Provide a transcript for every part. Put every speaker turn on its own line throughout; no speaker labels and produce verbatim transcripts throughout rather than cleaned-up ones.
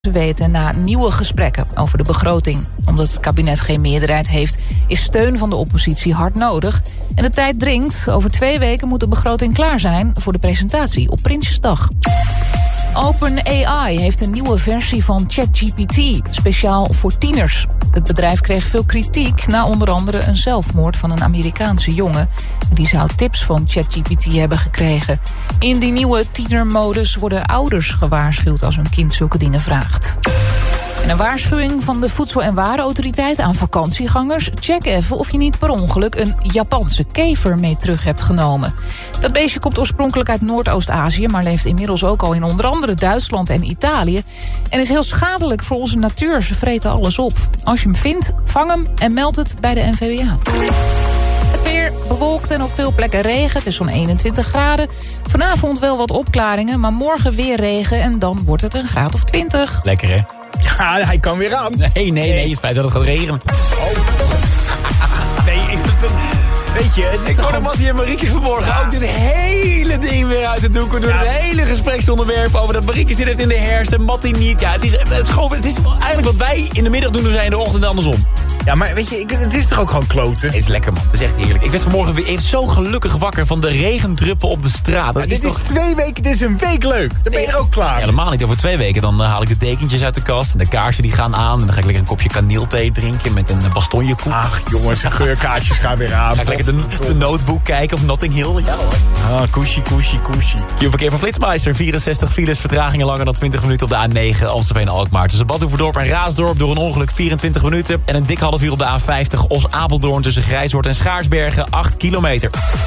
weten na nieuwe gesprekken over de begroting. Omdat het kabinet geen meerderheid heeft, is steun van de oppositie hard nodig. En de tijd dringt. Over twee weken moet de begroting klaar zijn voor de presentatie op Prinsjesdag. OpenAI heeft een nieuwe versie van ChatGPT, speciaal voor tieners. Het bedrijf kreeg veel kritiek na onder andere een zelfmoord van een Amerikaanse jongen. Die zou tips van ChatGPT hebben gekregen. In die nieuwe tienermodus worden ouders gewaarschuwd als hun kind zulke dingen vraagt. En een waarschuwing van de Voedsel- en Warenautoriteit aan vakantiegangers. Check even of je niet per ongeluk een Japanse kever mee terug hebt genomen. Dat beestje komt oorspronkelijk uit Noordoost-Azië, maar leeft inmiddels ook al in onder andere Duitsland en Italië. En is heel schadelijk voor onze natuur. Ze vreten alles op. Als je hem vindt, vang hem en meld het bij de N V W A. Het weer bewolkt en op veel plekken regen. Het is zo'n eenentwintig graden. Vanavond wel wat opklaringen, maar morgen weer regen en dan wordt het een graad of twintig.
Lekker, hè?
Ja, hij kan weer aan.
Nee, nee, nee. Het is feit dat het gaat regenen.
Oh. Nee, is het een... Weet je, het is
Ik
toch
hoorde
een...
Mattie en Marieke vanmorgen ja. ook dit hele ding weer uit de doeken. Door ja. het hele gespreksonderwerp over dat Marieke zit heeft in de hersen. Mattie niet. Ja, het is, het, is gewoon, het is eigenlijk wat wij in de middag doen, doen zij in de ochtend andersom.
Ja, maar weet je, ik, het is toch ook gewoon kloten?
Het is lekker, man. Het is echt heerlijk. Ik werd vanmorgen weer even zo gelukkig wakker van de regendruppel op de straat. Dat
ja,
is
dit
toch...
is twee weken, dit is een week leuk. Dan ben je er ook klaar.
Ja, helemaal niet. Over twee weken dan uh, haal ik de dekentjes uit de kast en de kaarsen die gaan aan. En dan ga ik lekker een kopje kaneelthee drinken met een bastonjekoek.
Ach, jongens, de geurkaarsjes gaan weer aan.
Ga ik lekker de, de notebook kijken of Notting Hill. Ja hoor.
Ah, koesie, koesie, koesie.
Q-verkeer van Flitsmeister. vierenzestig files, vertragingen langer dan twintig minuten op de A negen. Amstelveen-Alkmaar. Tussen Badhoevedorp en Raasdorp door een ongeluk vierentwintig minuten. En een dik half uur op de A vijftig Os-Apeldoorn tussen Grijshoort en Schaarsbergen. acht kilometer.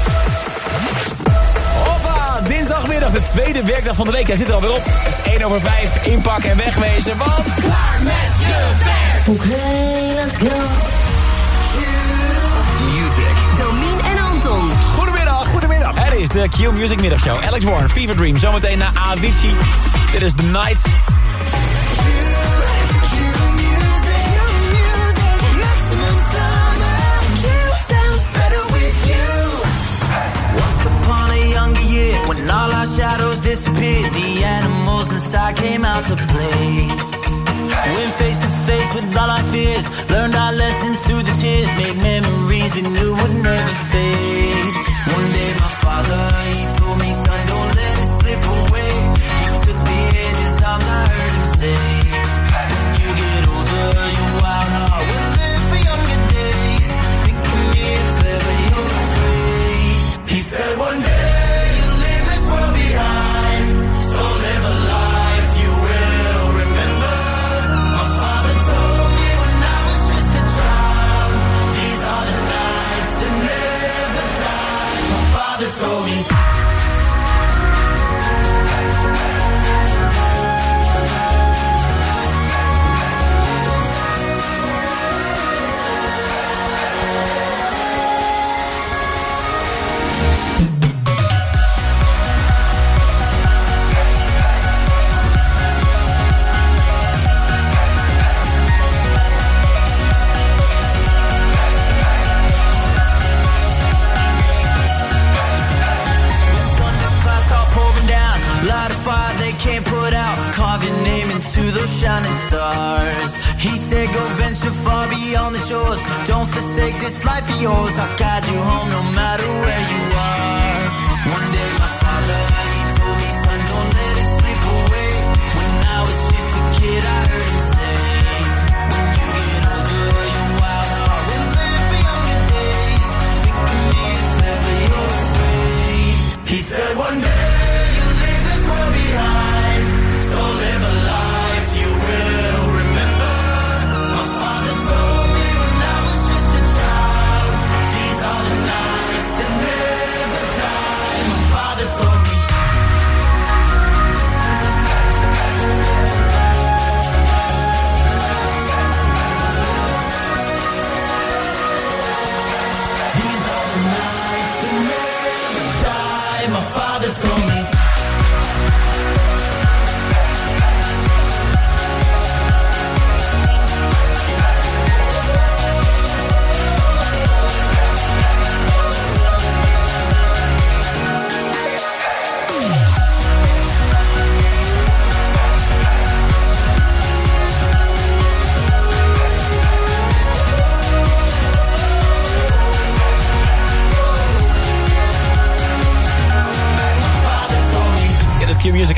Hoppa, dinsdagmiddag, de tweede werkdag van de week. Hij zit er alweer op. Het is één over vijf. Inpakken en wegwezen, want... Klaar met je werk!
Oké, okay, let's go.
Music.
Domien en Anton.
Goedemiddag.
Goedemiddag.
Het is de Q Music middagshow. Alex Warren, Fever Dream. Zometeen naar Avicii. Dit is The Night.
When all our shadows disappeared, the animals inside came out to play. Went face to face with all our fears, learned our lessons through the tears, made memories we knew would never fade. One day my father, he told me, son, don't let it slip away. He took me in his arms, I heard him say, when you get older, your wild heart will live for younger days. Think of me if ever you're afraid. He said one day behind, so live a life you will remember. My father told me when I was just a child, these are the nights that never die. My father told me. Shining stars. He said go venture far beyond the shores. Don't forsake this life of yours. I'll guide you home no matter where you are. One day my father, he told me, son, don't let it slip away. When I was just a kid, I heard him say, when you get older, your wild heart will live for younger days. Think of me if ever you're afraid. He said one day you'll leave this world behind, so live a life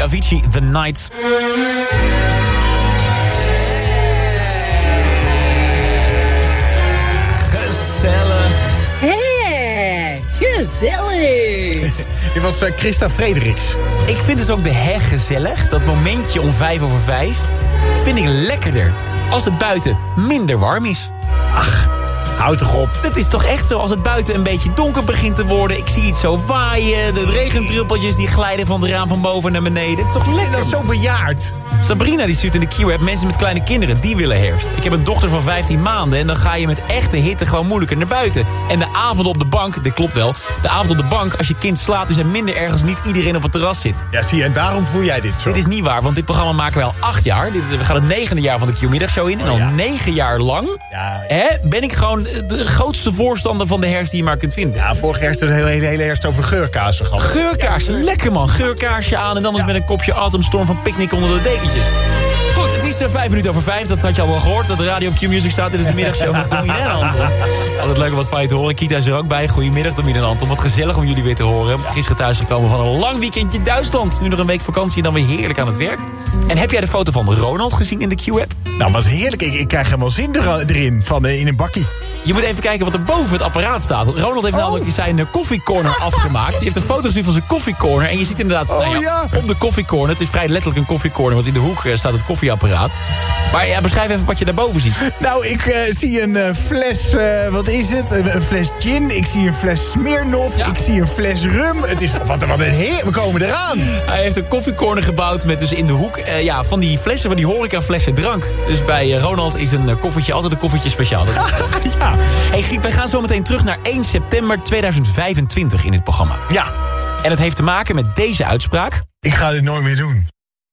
Avicii, The Night. Gezellig.
Hé, gezellig.
Dit was uh, Christa Frederiks.
Ik vind dus ook de heg gezellig. Dat momentje om vijf over vijf vind ik lekkerder als het buiten minder warm is.
Ach, houd toch op.
Het is toch echt zo als het buiten een beetje donker begint te worden. Ik zie iets zo waaien. De regendruppeltjes die glijden van het raam van boven naar beneden. Het is toch lekker?
Dat is zo bejaard.
Sabrina die stuurt in de Q-app mensen met kleine kinderen, die willen herfst. Ik heb een dochter van vijftien maanden en dan ga je met echte hitte gewoon moeilijker naar buiten. En de avond op de bank, dit klopt wel, de avond op de bank als je kind slaapt, dus er minder ergens niet iedereen op het terras zit.
Ja, zie je, en daarom voel jij dit zo.
Dit is niet waar, want dit programma maken we al acht jaar. Dit is, we gaan het negende jaar van de Q-middagshow in. En al
Oh, ja.
negen jaar lang
Ja,
hè, ben ik gewoon de grootste voorstander van de herfst die je maar kunt vinden.
Ja, vorig jaar is het een hele, hele, hele herfst over geurkaarsen gehad.
Geurkaarsje, lekker man. Geurkaarsje aan en dan eens
Ja.
met een kopje Atomstorm van Picnic onder de dekentjes. Goed, het is uh, vijf minuten over vijf. Dat had je al wel gehoord, dat de radio op Q-Music staat. Dit is de middagshow met Domien en Anton. Altijd leuk om wat van je te horen. Kita is er ook bij. Goedemiddag, Domien en Anton. Wat gezellig om jullie weer te horen. Gisteren thuisgekomen van een lang weekendje Duitsland. Nu nog een week vakantie en dan weer heerlijk aan het werk. En heb jij de foto van Ronald gezien in de Q-app?
Nou, wat heerlijk. Ik, ik krijg helemaal zin er, erin, van, uh, in een bakkie.
Je moet even kijken wat er boven het apparaat staat. Ronald heeft
Oh.
namelijk zijn uh, koffiecorner afgemaakt. Die heeft een foto gezien van zijn koffiecorner. En je ziet inderdaad
Oh,
nou ja,
ja.
op de koffiecorner. Het is vrij letterlijk een koffiecorner, want in de hoek uh, staat het koffieapparaat. Maar ja, beschrijf even wat je daarboven ziet.
Nou, ik uh, zie een uh, fles, uh, wat is het? Een, een fles gin. Ik zie een fles Smirnoff.
Ja.
Ik zie een fles rum. Het is, wat, wat een heer. We komen eraan.
Hij heeft een koffiecorner gebouwd met dus in de hoek uh, ja, van die flessen, van die horeca flessen drank. Dus bij uh, Ronald is een uh, koffertje altijd een koffertje speciaal. Dat is...
Ja.
Hey Giep, wij gaan zo meteen terug naar één september tweeduizend vijfentwintig in dit programma.
Ja.
En het heeft te maken met deze uitspraak.
Ik ga dit nooit meer doen.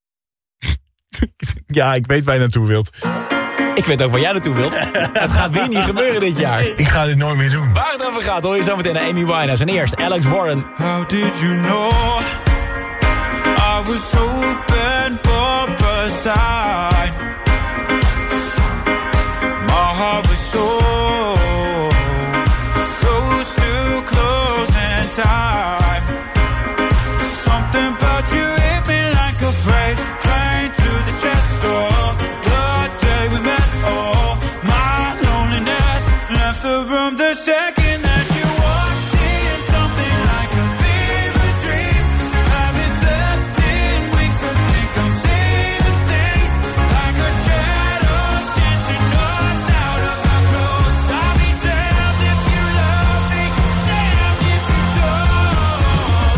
Ja, ik weet waar je naartoe wilt.
Ik weet ook waar jij naartoe wilt. Het gaat weer niet gebeuren dit jaar.
Ik ga dit nooit meer doen.
Waar het over gaat hoor je zo meteen naar Amy Winehouse. En eerst Alex Warren.
How did you know I was hoping for a sign? My heart was so close to closing time. Something about you hit me like a freight train to the chest door. The day we met, oh, my loneliness left the room the second that you walked in. Something like a fever dream. Haven't slept in weeks, I think I'm seeing things like a shadows dancing us out of our clothes. I'll be damned if you love me, damned if you don't.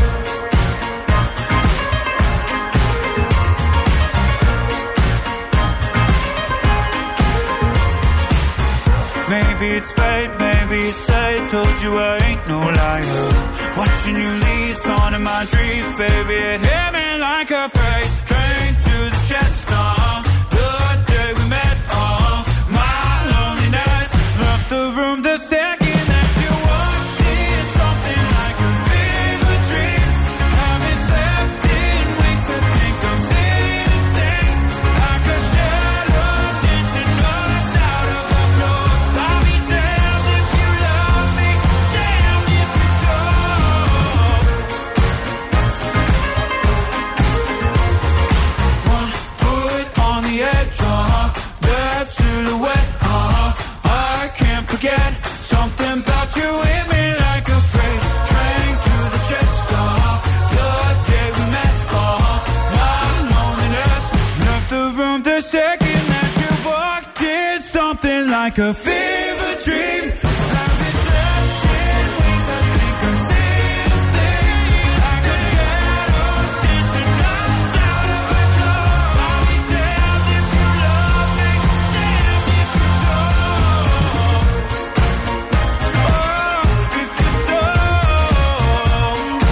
Maybe it's fate, maybe it's fate. Told you I ain't no liar. Watching you leave, on in my dreams, baby. It hit me like a freight train to the chest. Uh, the day we met, uh, my loneliness left the room the second that you walked in. Something like a fever dream. Haven't slept in weeks, I think I'm seeing things like a shadow dancing us out of our clothes. I'll be damned if you love me, damned if you don't. One foot on the edge, uh-huh, that silhouette, uh-huh, I can't forget. Something about you hit me like a freight train to the chest, uh-huh, the day we met, uh-huh, my loneliness left the room the second that you walked in. Something like a fever dream. Haven't slept in weeks, I think I'm seeing things like a shadows dancing us out of our clothes. I'll be damned if you love me, damned if you don't. Oh, if you don't.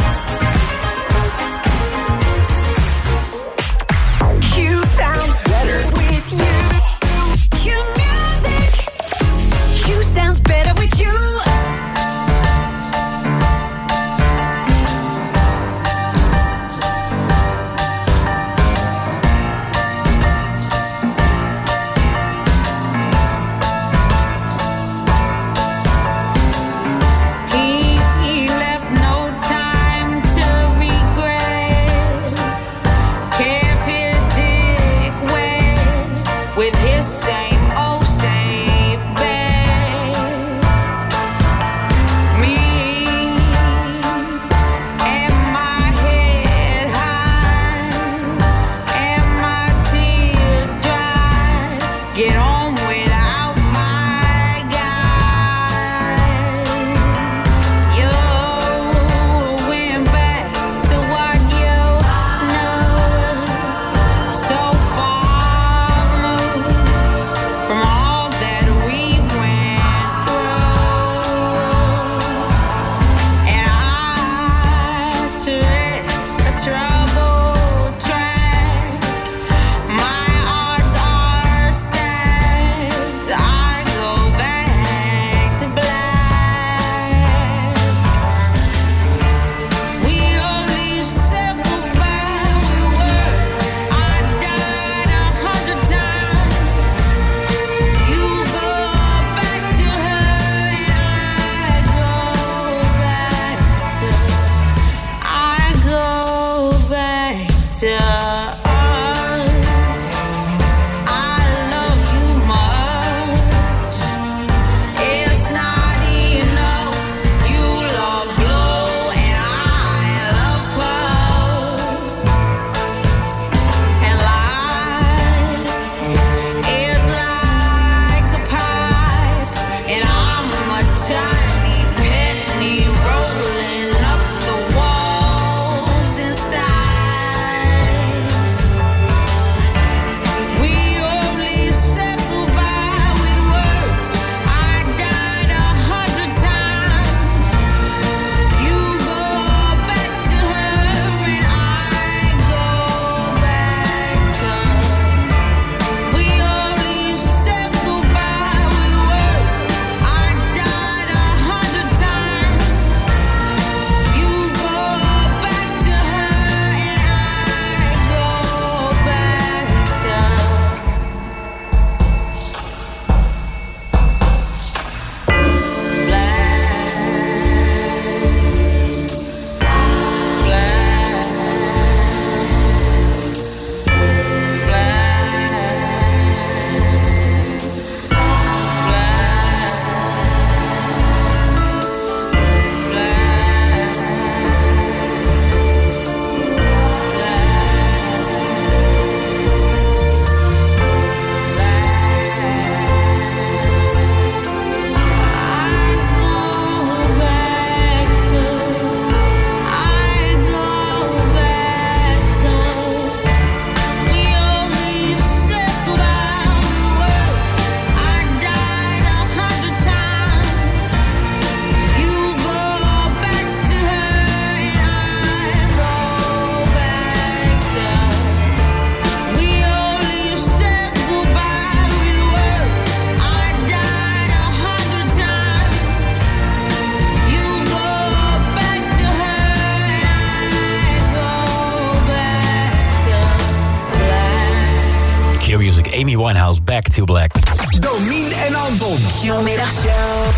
Q sounds better with you. Q music. Q sounds
with his same old same bed. Me and my head high and my tears dry. Get on without my guy. You went back to what you know, so far removed from all that we went through. And I tread a troubled track. My odds are stacked. I go back to black. We only said goodbye with words. I died a hundred times. You go back to her and I go back to I go back to us. I love you much. It's not enough. You love blow and I love puff. And life is like a pipe, and I'm a tiny penny rolling up the walls inside. We only said goodbye with words. I died a hundred times. You go back to her and I go back to We only said goodbye with words. I died a hundred times. You go back to her and I go back to
Q-Music, Amy Winehouse, Back to Black.
Domien en Anton.
Q-middagshow.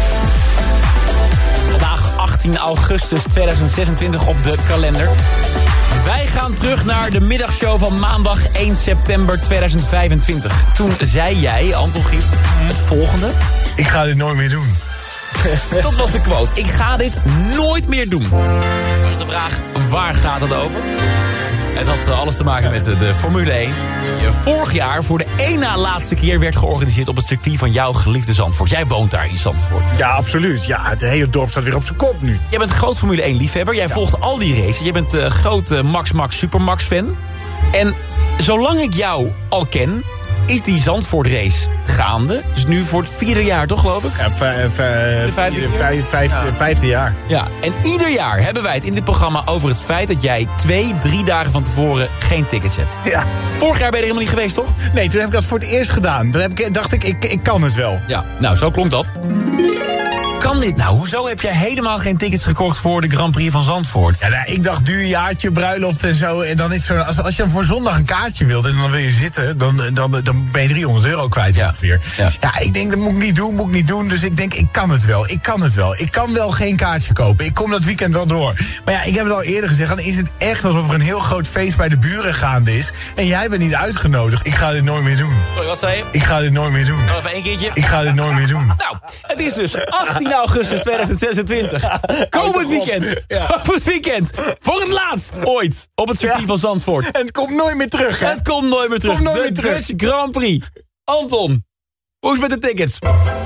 Vandaag achttien augustus tweeduizend zesentwintig op de kalender. Wij gaan terug naar de middagshow van maandag één september tweeduizend vijfentwintig. Toen zei jij, Anton Giep, het volgende.
Ik ga dit nooit meer doen.
Dat was de quote. Ik ga dit nooit meer doen. Dat is de vraag, waar gaat het over? Het had uh, alles te maken met uh, de Formule één. Die vorig jaar voor de één na laatste keer werd georganiseerd op het circuit van jouw geliefde Zandvoort. Jij woont daar in Zandvoort.
Ja, absoluut. Ja, het hele dorp staat weer op zijn kop nu.
Jij bent groot Formule één liefhebber. Jij ja. volgt al die races. Jij bent uh, groot uh, Max Max Super Max fan. En zolang ik jou al ken, is die Zandvoort race gaande. Dus nu voor het vierde jaar, toch, geloof ik?
Ja, vijf, vijf,
vijfde,
vijf, vijf,
ja.
vijfde jaar.
Ja, en ieder jaar hebben wij het in dit programma over het feit dat jij twee, drie dagen van tevoren geen tickets hebt.
Ja.
Vorig jaar ben je er helemaal niet geweest, toch?
Nee, toen heb ik dat voor het eerst gedaan. Dan heb ik, dacht ik, ik, ik kan het wel.
Ja, nou, zo klonk dat. Kan kan dit nou? Hoezo heb jij helemaal geen tickets gekocht voor de Grand Prix van Zandvoort?
Ja, nou, ik dacht duur jaartje, bruiloft en zo. En dan is zo, als, als je voor zondag een kaartje wilt en dan wil je zitten, dan, dan, dan ben je driehonderd euro kwijt
Ja.
ongeveer.
Ja.
Ja, ik denk, dat moet ik niet doen, moet ik niet doen. Dus ik denk, ik kan het wel, ik kan het wel. Ik kan wel geen kaartje kopen. Ik kom dat weekend wel door. Maar ja, ik heb het al eerder gezegd, dan is het echt alsof er een heel groot feest bij de buren gaande is. En jij bent niet uitgenodigd. Ik ga dit nooit meer doen.
Sorry, wat zei je?
Ik ga dit nooit meer doen.
Nog even één keertje.
Ik ga dit nooit meer doen.
Nou, het is dus achttien augustus tweeduizend zesentwintig. Komend weekend. Komend weekend. Voor het laatst ooit. Op het circuit
Ja.
van Zandvoort.
En het komt nooit meer terug, hè?
Het komt nooit meer terug.
Komt nooit
de
meer terug.
Dutch Grand Prix. Anton, hoe is het met de tickets?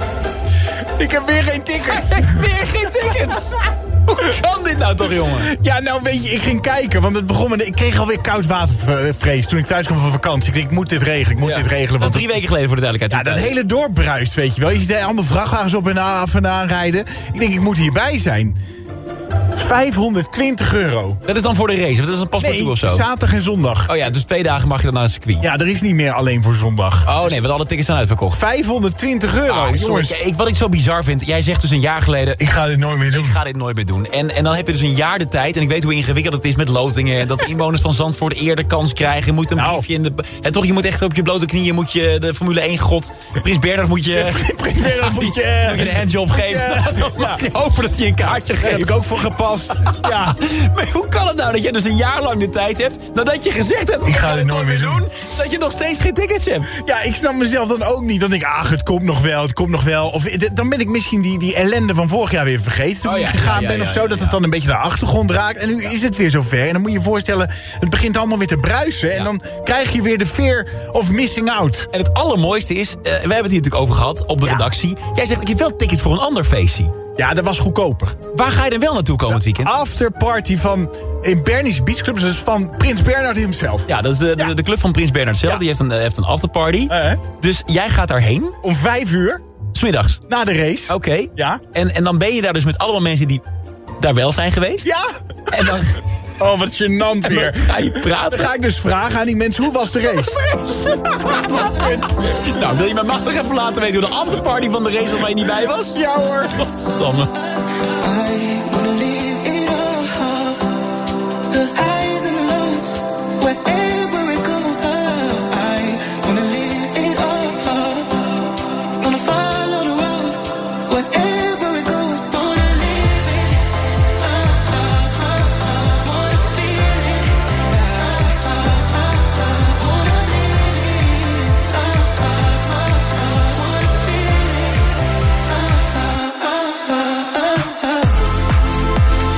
Ik heb weer geen tickets.
Ik heb weer geen tickets. Hoe kan dit nou toch, jongen?
Ja, nou weet je, ik ging kijken, want het begon met... Ik kreeg alweer koudwatervrees toen ik thuis kwam van vakantie. Ik denk, ik moet dit regelen, ik moet
Ja.
dit regelen.
Dat is
Want
drie weken geleden voor de
ja,
duidelijkheid.
dat hele dorp bruist, weet je wel. Je ziet er allemaal vrachtwagens op en af en aan rijden. Ik denk, ik moet hierbij zijn. vijfhonderdtwintig euro.
Dat is dan voor de race, of dat is een paspartout
Nee,
of zo?
zaterdag en zondag.
Oh ja, dus twee dagen mag je dan naar een circuit.
Ja, er is niet meer alleen voor zondag.
Oh nee, want alle tickets zijn uitverkocht.
vijfhonderdtwintig euro,
Ah, sorry,
jongens.
ik, wat ik zo bizar vind, jij zegt dus een jaar geleden...
Ik ga dit nooit meer doen.
Ik ga dit nooit meer doen. En, en dan heb je dus een jaar de tijd. En ik weet hoe ingewikkeld het is met lotingen. En dat de inwoners van Zandvoort eerder kans krijgen. Je moet een
Nou.
briefje in de... En toch, je moet echt op je blote knieën moet je de Formule één god. Prins Bernhard moet je...
Prins Bernhard moet je...
moet je een handjob geven.
Ja.
Dan mag je hopen dat hij een kaartje
Daar heb
geeft.
ik ook voor gepast. Ja.
Maar hoe kan het nou dat je dus een jaar lang de tijd hebt... nadat je gezegd hebt...
Ik ga dit nooit meer doen.
dat je nog steeds geen tickets hebt?
Ja, ik snap mezelf dan ook niet. Dan denk ik, ach, het komt nog wel, het komt nog wel. Of eh, dan ben ik misschien die, die ellende van vorig jaar weer vergeten. Toen
Oh ja,
ik gegaan
ja, ja,
ben
ja,
of zo,
ja,
dat
ja.
het dan een beetje naar de achtergrond raakt. En nu is het weer zover. En dan moet je je voorstellen, het begint allemaal weer te bruisen. En dan krijg je weer de fear of missing out.
En het allermooiste is... Uh, we hebben het hier natuurlijk over gehad op de
Ja.
redactie. Jij zegt, ik heb wel tickets voor een ander feestje.
Ja, dat was goedkoper.
Waar ga je dan wel naartoe komend weekend?
Afterparty van in Bernie's Beach Club, dus van Prins Bernhard himself.
Ja, dat is de, de,
Ja.
de club van Prins Bernhard zelf.
Ja.
Die heeft een, eh, heeft een afterparty.
Eh,
Dus jij gaat daarheen,
om vijf uur,
'smiddags.
na de race.
Oké.
Ja.
En, en dan ben je daar dus met allemaal mensen die daar wel zijn geweest.
Ja.
En dan,
Oh, wat gênant
en
weer.
dan ga je praten.
Dan ga ik dus vragen aan die mensen, hoe was de race?
Nou, wil je mij maandag even laten weten hoe de afterparty van de race was waar je niet bij was?
Ja hoor.
Godsamme.
I wanna leave it all, the highs and the lows, wherever it goes. I wanna leave it all, wanna follow the road, wherever it goes. Wanna live it, uh, uh, uh, uh, wanna feel it, uh, uh, uh, uh, wanna live it, uh, uh, uh, uh, wanna feel it, uh, uh, uh, uh, uh.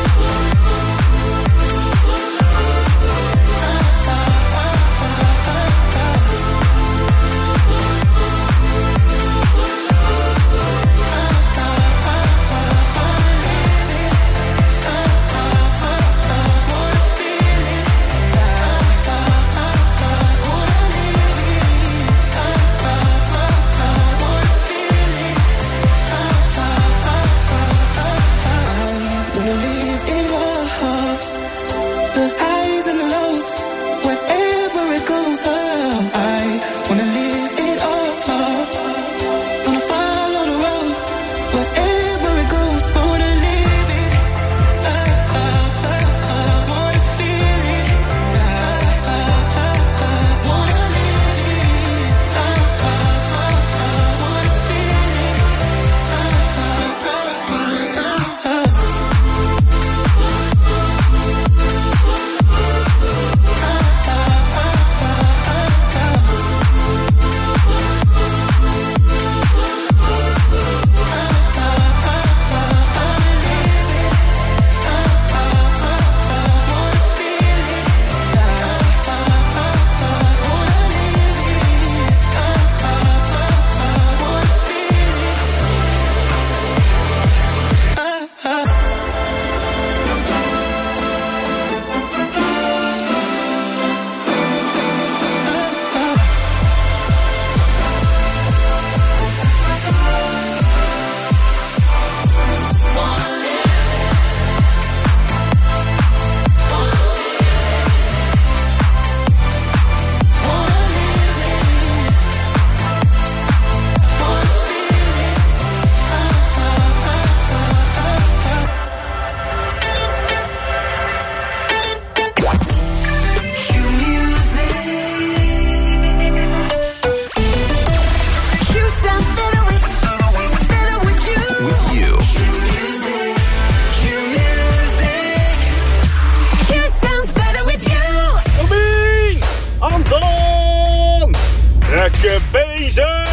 Lekker bezig!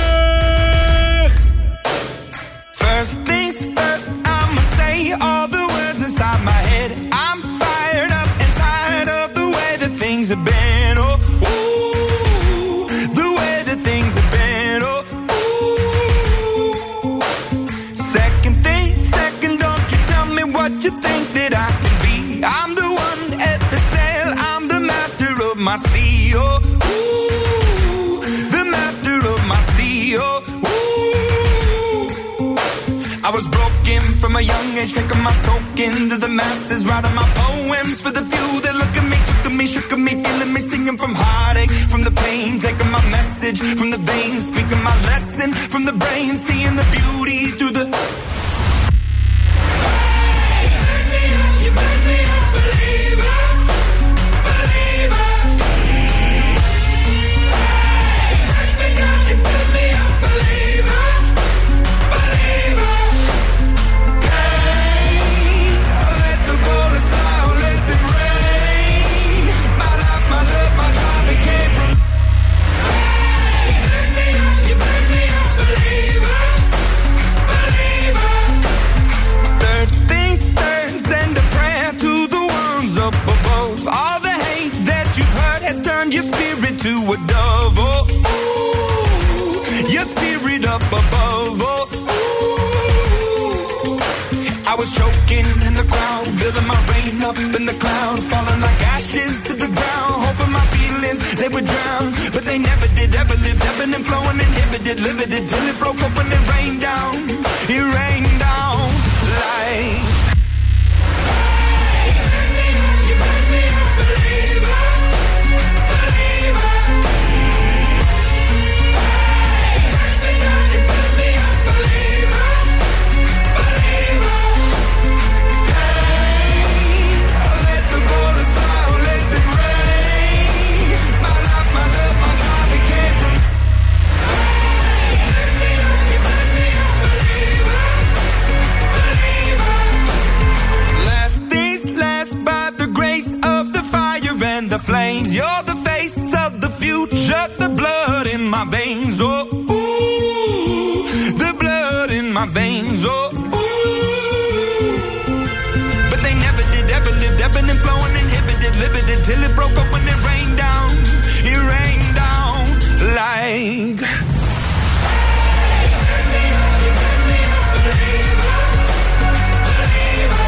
First things first, I'ma say all the words inside my head. I'm fired up and tired of the way that things have been. Oh, ooh, the way that things have been. Oh, ooh. Second thing, second, don't you tell me what you think that I can be. I'm the one at the sail, I'm the master of my sea. Oh, ooh, the master of my sea. Oh, I was broken from a young age, taking my soak into the masses, writing my poems for the few that look at me, took at me, shook at me, feeling me, singing from heartache, from the pain, taking my message from the veins, speaking my lesson from the brain, seeing the beauty through the... Hey, you make me up, you make me up, believer, believer. Hey, you make me up, you make me up, believer, believer. Turn your spirit to a dove, oh, ooh, your spirit up above, oh, ooh. I was choking in the crowd, building my rain up in the cloud, falling like ashes to the ground, hoping my feelings, they would drown, but they never did, ever lived, ebbing and flowing, inhibited, limited, till it broke open and rained down, it rained down like... Hey, you make me up, you make me up, believer. The flames, you're the face of the future, the blood in my veins, oh, ooh, the blood in my veins, oh, ooh. But they never did, ever lived, ebbing and flowing, inhibited, limited, till it broke up when it rained down, it rained down like... Hey, you make me up, you make me up, believer, believer.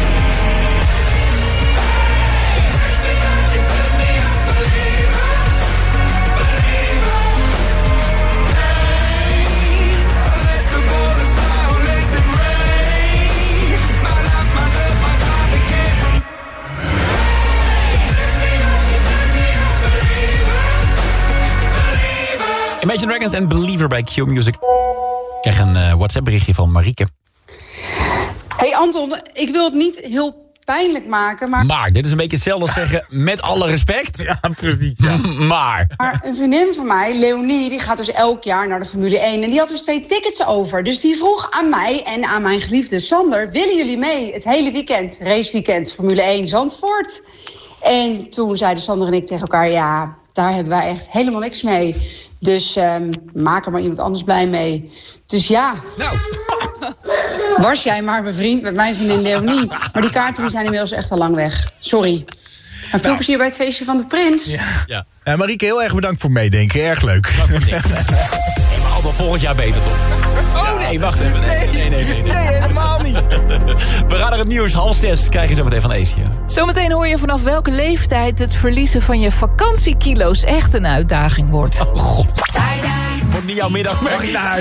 Imagine Dragons en Believer bij Q Music. Ik krijg een uh, WhatsApp berichtje van Marieke.
Hey Anton, ik wil het niet heel pijnlijk maken, maar...
Maar, dit is een beetje hetzelfde als zeggen, met alle respect.
Ja, precies, ja.
Maar...
Maar een vriendin van mij, Leonie, die gaat dus elk jaar naar de Formule één. En die had dus twee tickets over. Dus die vroeg aan mij en aan mijn geliefde Sander... willen jullie mee het hele weekend, raceweekend, Formule één Zandvoort? En toen zeiden Sander en ik tegen elkaar... ja, daar hebben wij echt helemaal niks mee. Dus um, maak er maar iemand anders blij mee. Dus ja...
Nou...
Was jij maar bevriend met mijn vriendin Leonie. Maar die kaarten die zijn inmiddels echt al lang weg. Sorry. En veel nou. plezier bij het feestje van de prins.
Ja. Ja. Ja, Marieke, heel erg bedankt voor meedenken. Erg leuk.
Nee, maar altijd volgend jaar beter, toch? Oh nee, wacht even. Nee, nee, nee. Nee, nee,
nee helemaal niet.
We gaan naar het nieuws. Half zes krijg je zo meteen van Eefje.
Zometeen hoor je vanaf welke leeftijd het verliezen van je vakantiekilo's echt een uitdaging wordt.
Oh god. Wordt niet jouw middag, mag je naar huis.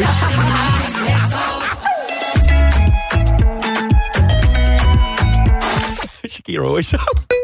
Shakira is zo.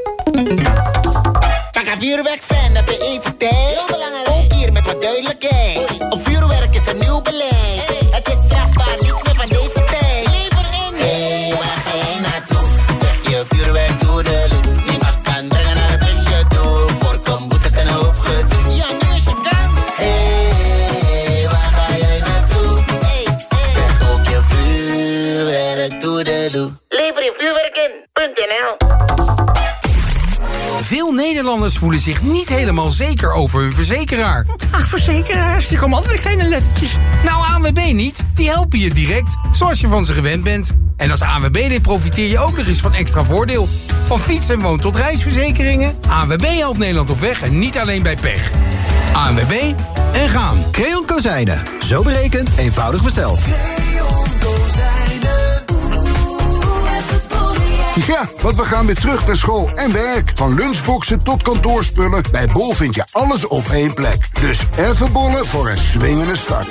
Van een vuurwerkfan heb je even tijd. Ook hier met wat duidelijkheid. Op vuurwerk is een nieuw beleid. Het is strafbaar, niet meer van deze tijd. Lever in. Hey, waar ga jij naartoe? Zeg je vuurwerk door de loop. Neem afstand, brengen naar een busje toe. Voorkom boetes en hoop gedoe. Ja, nu is je kans. Hey, waar ga jij naartoe? Hey, hey. Zeg ook je vuurwerk door de loop.
Lever je vuurwerk in. Punt N L.
Veel Nederlanders
Nederlanders voelen zich niet helemaal zeker over hun verzekeraar.
Ach, verzekeraars, die komen altijd met kleine lettertjes.
Nou, A N W B niet. Die helpen je direct, zoals je van ze gewend bent. En als A N W B-lid profiteer je ook nog eens van extra voordeel. Van fiets- en woon- tot reisverzekeringen. A N W B helpt Nederland op weg en niet alleen bij pech. A N W B en gaan.
Creon Kozijnen. Zo berekend, eenvoudig besteld.
Ja, want we gaan weer terug naar school en werk. Van lunchboxen tot kantoorspullen. Bij Bol vind je alles op één plek. Dus even bollen voor een swingende start.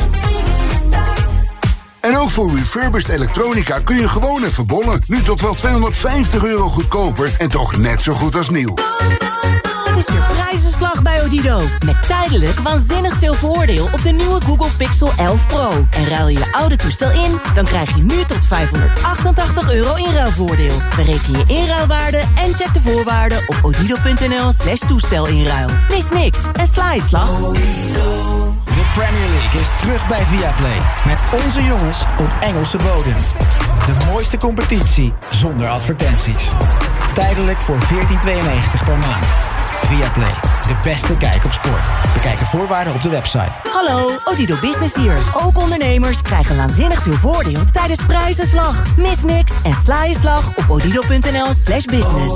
En ook voor refurbished elektronica kun je gewoon even bollen. Nu tot wel tweehonderdvijftig euro goedkoper en toch net zo goed als nieuw.
Het is weer prijzenslag bij Odido. Met tijdelijk waanzinnig veel voordeel op de nieuwe Google Pixel elf Pro. En ruil je je oude toestel in, dan krijg je nu tot vijfhonderdachtentachtig euro inruilvoordeel. Bereken je inruilwaarde en check de voorwaarden op odido.nl slash toestelinruil. Mis niks en sla je slag.
De Premier League is terug bij Viaplay. Met onze jongens op Engelse bodem. De mooiste competitie zonder advertenties. Tijdelijk voor veertien tweeënnegentig per maand. Viaplay, de beste kijk op sport. Bekijk de voorwaarden op de website.
Hallo, Odido Business hier. Ook ondernemers krijgen waanzinnig veel voordeel tijdens prijzenslag. Mis niks en sla je slag op odido.nl slash business.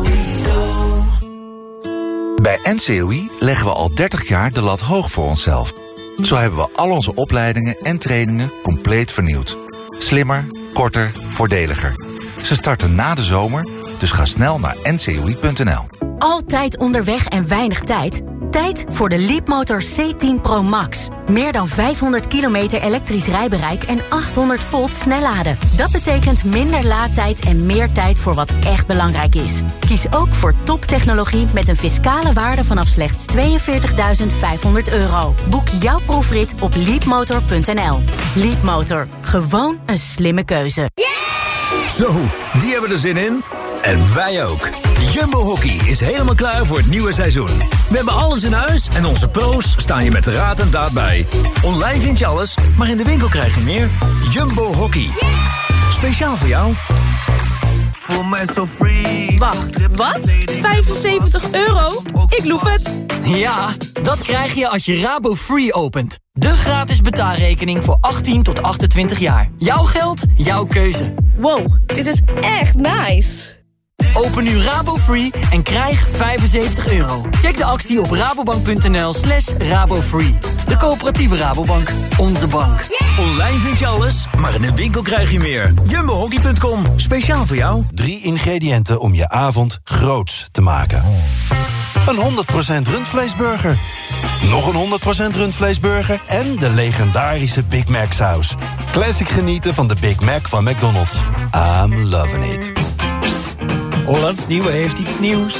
Bij N C O I leggen we al dertig jaar de lat hoog voor onszelf. Zo hebben we al onze opleidingen en trainingen compleet vernieuwd. Slimmer, korter, voordeliger. Ze starten na de zomer, dus ga snel naar n c o i punt n l.
Altijd onderweg en weinig tijd? Tijd voor de Leapmotor C tien Pro Max. Meer dan vijfhonderd kilometer elektrisch rijbereik en achthonderd volt snelladen. Dat betekent minder laadtijd en meer tijd voor wat echt belangrijk is. Kies ook voor toptechnologie met een fiscale waarde vanaf slechts tweeënveertigduizend vijfhonderd euro. Boek jouw proefrit op leapmotor punt n l. Leapmotor. Gewoon een slimme keuze.
Zo, die hebben er zin in. En wij ook. Jumbo Hockey is helemaal klaar voor het nieuwe seizoen. We hebben alles in huis en onze pro's staan je met de raad en daad bij. Online vind je alles, maar in de winkel krijg je meer. Jumbo Hockey. Speciaal voor jou.
Voel mij zo free.
Wacht, wat? vijfenzeventig euro? Ik loef het.
Ja, dat krijg je als je Rabo Free opent. De gratis betaalrekening voor achttien tot achtentwintig jaar. Jouw geld, jouw keuze.
Wow, dit is echt nice.
Open nu Rabo Free en krijg vijfenzeventig euro. Check de actie op rabobank.nl slash rabofree. De coöperatieve Rabobank. Onze bank.
Online vind je alles, maar in de winkel krijg je meer. jumbo hockey punt com. Speciaal voor jou.
Drie ingrediënten om je avond groots te maken. Een honderd procent rundvleesburger. Nog een honderd procent rundvleesburger. En de legendarische Big Mac saus. Classic genieten van de Big Mac van McDonald's. I'm loving it.
Psst. Hollands Nieuwe heeft iets nieuws.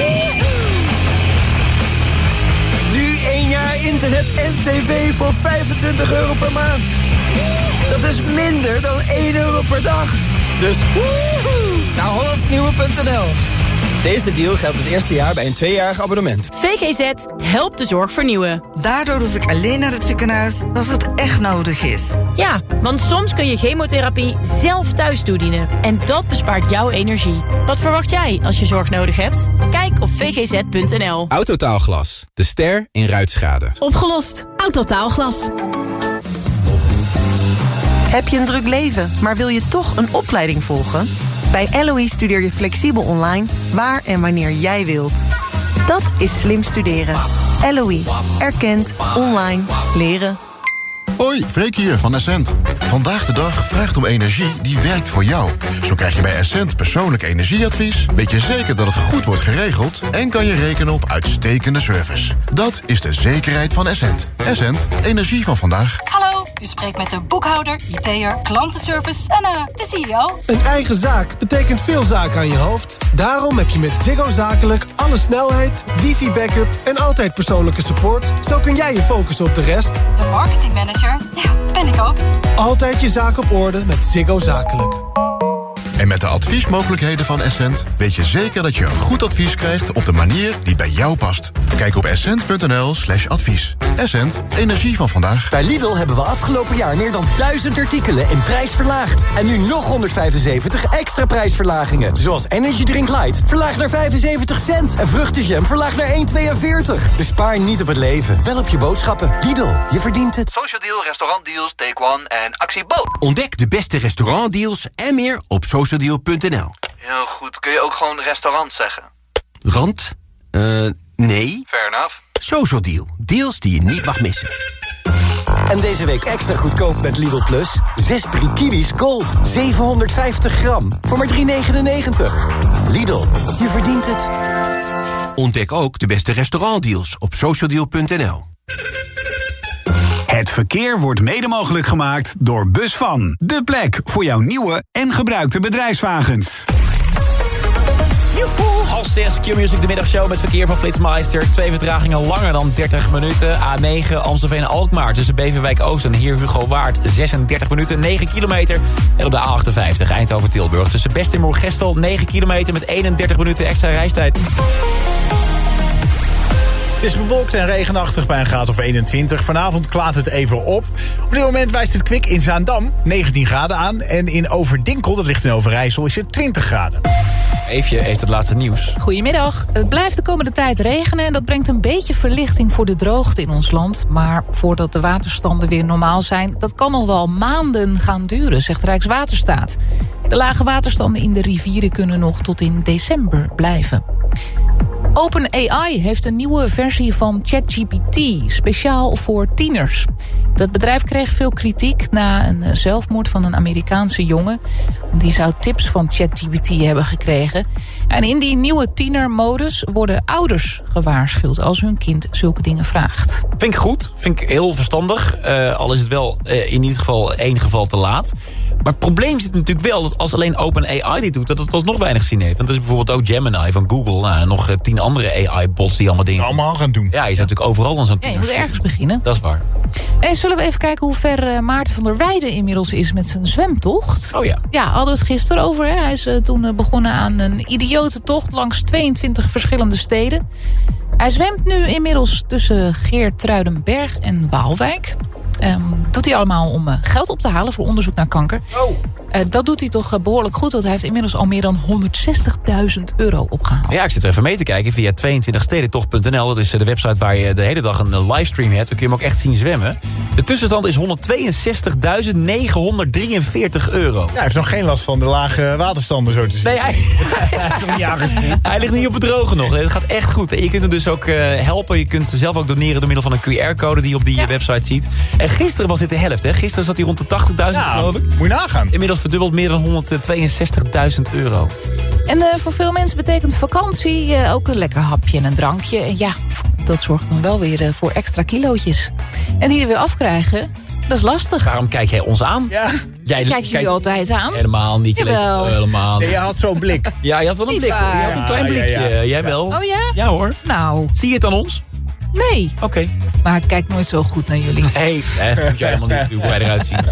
Nu één jaar internet en tv voor vijfentwintig euro per maand. Dat is minder dan één euro per dag. Dus woehoe, naar hollandsnieuwe punt n l. Deze deal geldt het eerste jaar bij een tweejarig abonnement.
V G Z helpt de zorg vernieuwen.
Daardoor hoef ik alleen naar het ziekenhuis als het echt nodig is.
Ja, want soms kun je chemotherapie zelf thuis toedienen. En dat bespaart jouw energie. Wat verwacht jij als je zorg nodig hebt? Kijk op v g z punt n l.
Autotaalglas, de ster in ruitschade.
Opgelost. Autotaalglas.
Heb je een druk leven, maar wil je toch een opleiding volgen? Bij L O E studeer je flexibel online, waar en wanneer jij wilt. Dat is slim studeren. L O E. Erkend. Online. Leren.
Hoi, Freek hier van Essent. Vandaag de dag vraagt om energie die werkt voor jou. Zo krijg je bij Essent persoonlijk energieadvies, weet je zeker dat het goed wordt geregeld en kan je rekenen op uitstekende service. Dat is de zekerheid van Essent. Essent, energie van vandaag.
Hallo, u spreekt met de boekhouder, I T'er, klantenservice en uh, de C E O.
Een eigen zaak betekent veel zaken aan je hoofd. Daarom heb je met Ziggo Zakelijk alle snelheid, wifi-backup en altijd persoonlijke support. Zo kun jij je focussen op de rest.
De marketingmanager, ja, ben ik ook.
Altijd je zaak op orde met Ziggo Zakelijk.
En met de adviesmogelijkheden van Essent weet je zeker dat je een goed advies krijgt op de manier die bij jou past. Kijk op essent.nl slash advies. Essent, energie van vandaag.
Bij Lidl hebben we afgelopen jaar meer dan duizend artikelen in prijs verlaagd. En nu nog honderdvijfenzeventig extra prijsverlagingen. Zoals Energy Drink Light, verlaagd naar vijfenzeventig cent. En vruchtenjam, verlaagd naar één komma tweeënveertig. Bespaar niet op het leven, wel op je boodschappen. Lidl, je verdient het.
Social Deal, restaurantdeals, Take One en Actie Bo.
Ontdek de beste restaurantdeals en meer op socialdeal punt n l.
Heel goed, kun je ook gewoon restaurant zeggen?
Rand? Eh, uh, nee.
Fair enough.
Social Deal, deals die je niet mag missen.
En deze week extra goedkoop met Lidl Plus. Zes Brie Kiwis Gold, zevenhonderdvijftig gram, voor maar drie negenennegentig. Lidl, je verdient het.
Ontdek ook de beste restaurantdeals op socialdeal punt n l.
Het verkeer wordt mede mogelijk gemaakt door Busvan. De plek voor jouw nieuwe en gebruikte bedrijfswagens.
Joehoe! Half zes, Q-Music, de middagshow met verkeer van Flitsmeister. Twee vertragingen langer dan dertig minuten. A negen, Amstelveen-Alkmaar tussen Beverwijk-Oost en Heer Hugo Waard. zesendertig minuten, negen kilometer. En op de A achtenvijftig, Eindhoven-Tilburg tussen Best en Moergestel. negen kilometer met eenendertig minuten extra reistijd.
Het is bewolkt en regenachtig bij een graad of eenentwintig. Vanavond klaart het even op. Op dit moment wijst het kwik in Zaandam negentien graden aan. En in Overdinkel, dat ligt in Overijssel, is het twintig graden.
Eefje heeft het laatste nieuws.
Goedemiddag. Het blijft de komende tijd regenen en dat brengt een beetje verlichting voor de droogte in ons land. Maar voordat de waterstanden weer normaal zijn, dat kan nog wel maanden gaan duren, zegt Rijkswaterstaat. De lage waterstanden in de rivieren kunnen nog tot in december blijven. OpenAI heeft een nieuwe versie van ChatGPT, speciaal voor tieners. Dat bedrijf kreeg veel kritiek na een zelfmoord van een Amerikaanse jongen. Die zou tips van ChatGPT hebben gekregen. En in die nieuwe tienermodus worden ouders gewaarschuwd als hun kind zulke dingen vraagt.
Vind ik goed, vind ik heel verstandig. Uh, al is het wel uh, in ieder geval één geval te laat. Maar het probleem zit natuurlijk wel dat als alleen OpenAI dit doet, dat het alsnog weinig zin heeft. Want er is bijvoorbeeld ook Gemini van Google. Nou, en nog uh, tien andere A I-bots die allemaal dingen
allemaal gaan doen.
Ja, je zit natuurlijk overal dan zo'n
ja, je moet ergens beginnen.
Dat is waar.
En zullen we even kijken hoe ver uh, Maarten van der Weijden inmiddels is met zijn zwemtocht?
Oh ja.
Ja, hadden we het gisteren over. Hè? Hij is uh, toen uh, begonnen aan een idiote tocht langs tweeëntwintig verschillende steden. Hij zwemt nu inmiddels tussen Geertruidenberg en Waalwijk. Um, doet hij allemaal om uh, geld op te halen voor onderzoek naar kanker.
Oh.
Uh, dat doet hij toch uh, behoorlijk goed, want hij heeft inmiddels al meer dan honderdzestigduizend euro opgehaald.
Ja, ik zit er even mee te kijken via tweeëntwintig steden toch punt n l. Dat is uh, de website waar je de hele dag een uh, livestream hebt. Dan kun je hem ook echt zien zwemmen. De tussenstand is honderdtweeënzestigduizend negenhonderdrieënveertig euro.
Ja, hij heeft nog geen last van de lage waterstanden, zo te zien.
Nee, hij,
hij, is nog niet aangesproken.
Hij ligt niet op het droge nog. Het gaat echt goed. En je kunt hem dus ook uh, helpen. Je kunt zelf ook doneren door middel van een Q R-code die je op die ja. website ziet. En gisteren was dit de helft, hè? Gisteren zat hij rond de tachtigduizend,
ja,
geloof ik.
Moet je nagaan.
Inmiddels verdubbeld meer dan honderdtweeënzestigduizend euro.
En uh, voor veel mensen betekent vakantie uh, ook een lekker hapje en een drankje. En ja, dat zorgt dan wel weer uh, voor extra kilootjes. En die er weer afkrijgen, dat is lastig.
Waarom kijk jij ons aan?
Ja. Jij kijk jullie altijd aan?
Helemaal niet. Je leest, oh, helemaal niet.
Nee, je had zo'n blik.
Ja, je had wel een
niet
blik.
Waar.
Je had een klein blikje. Ja, ja, ja. Jij wel.
Oh ja?
Ja hoor.
Nou.
Zie je het aan ons?
Nee.
Oké. Okay.
Maar ik kijk nooit zo goed naar jullie.
Nee, hè, moet jij helemaal niet hoe wij eruit zien.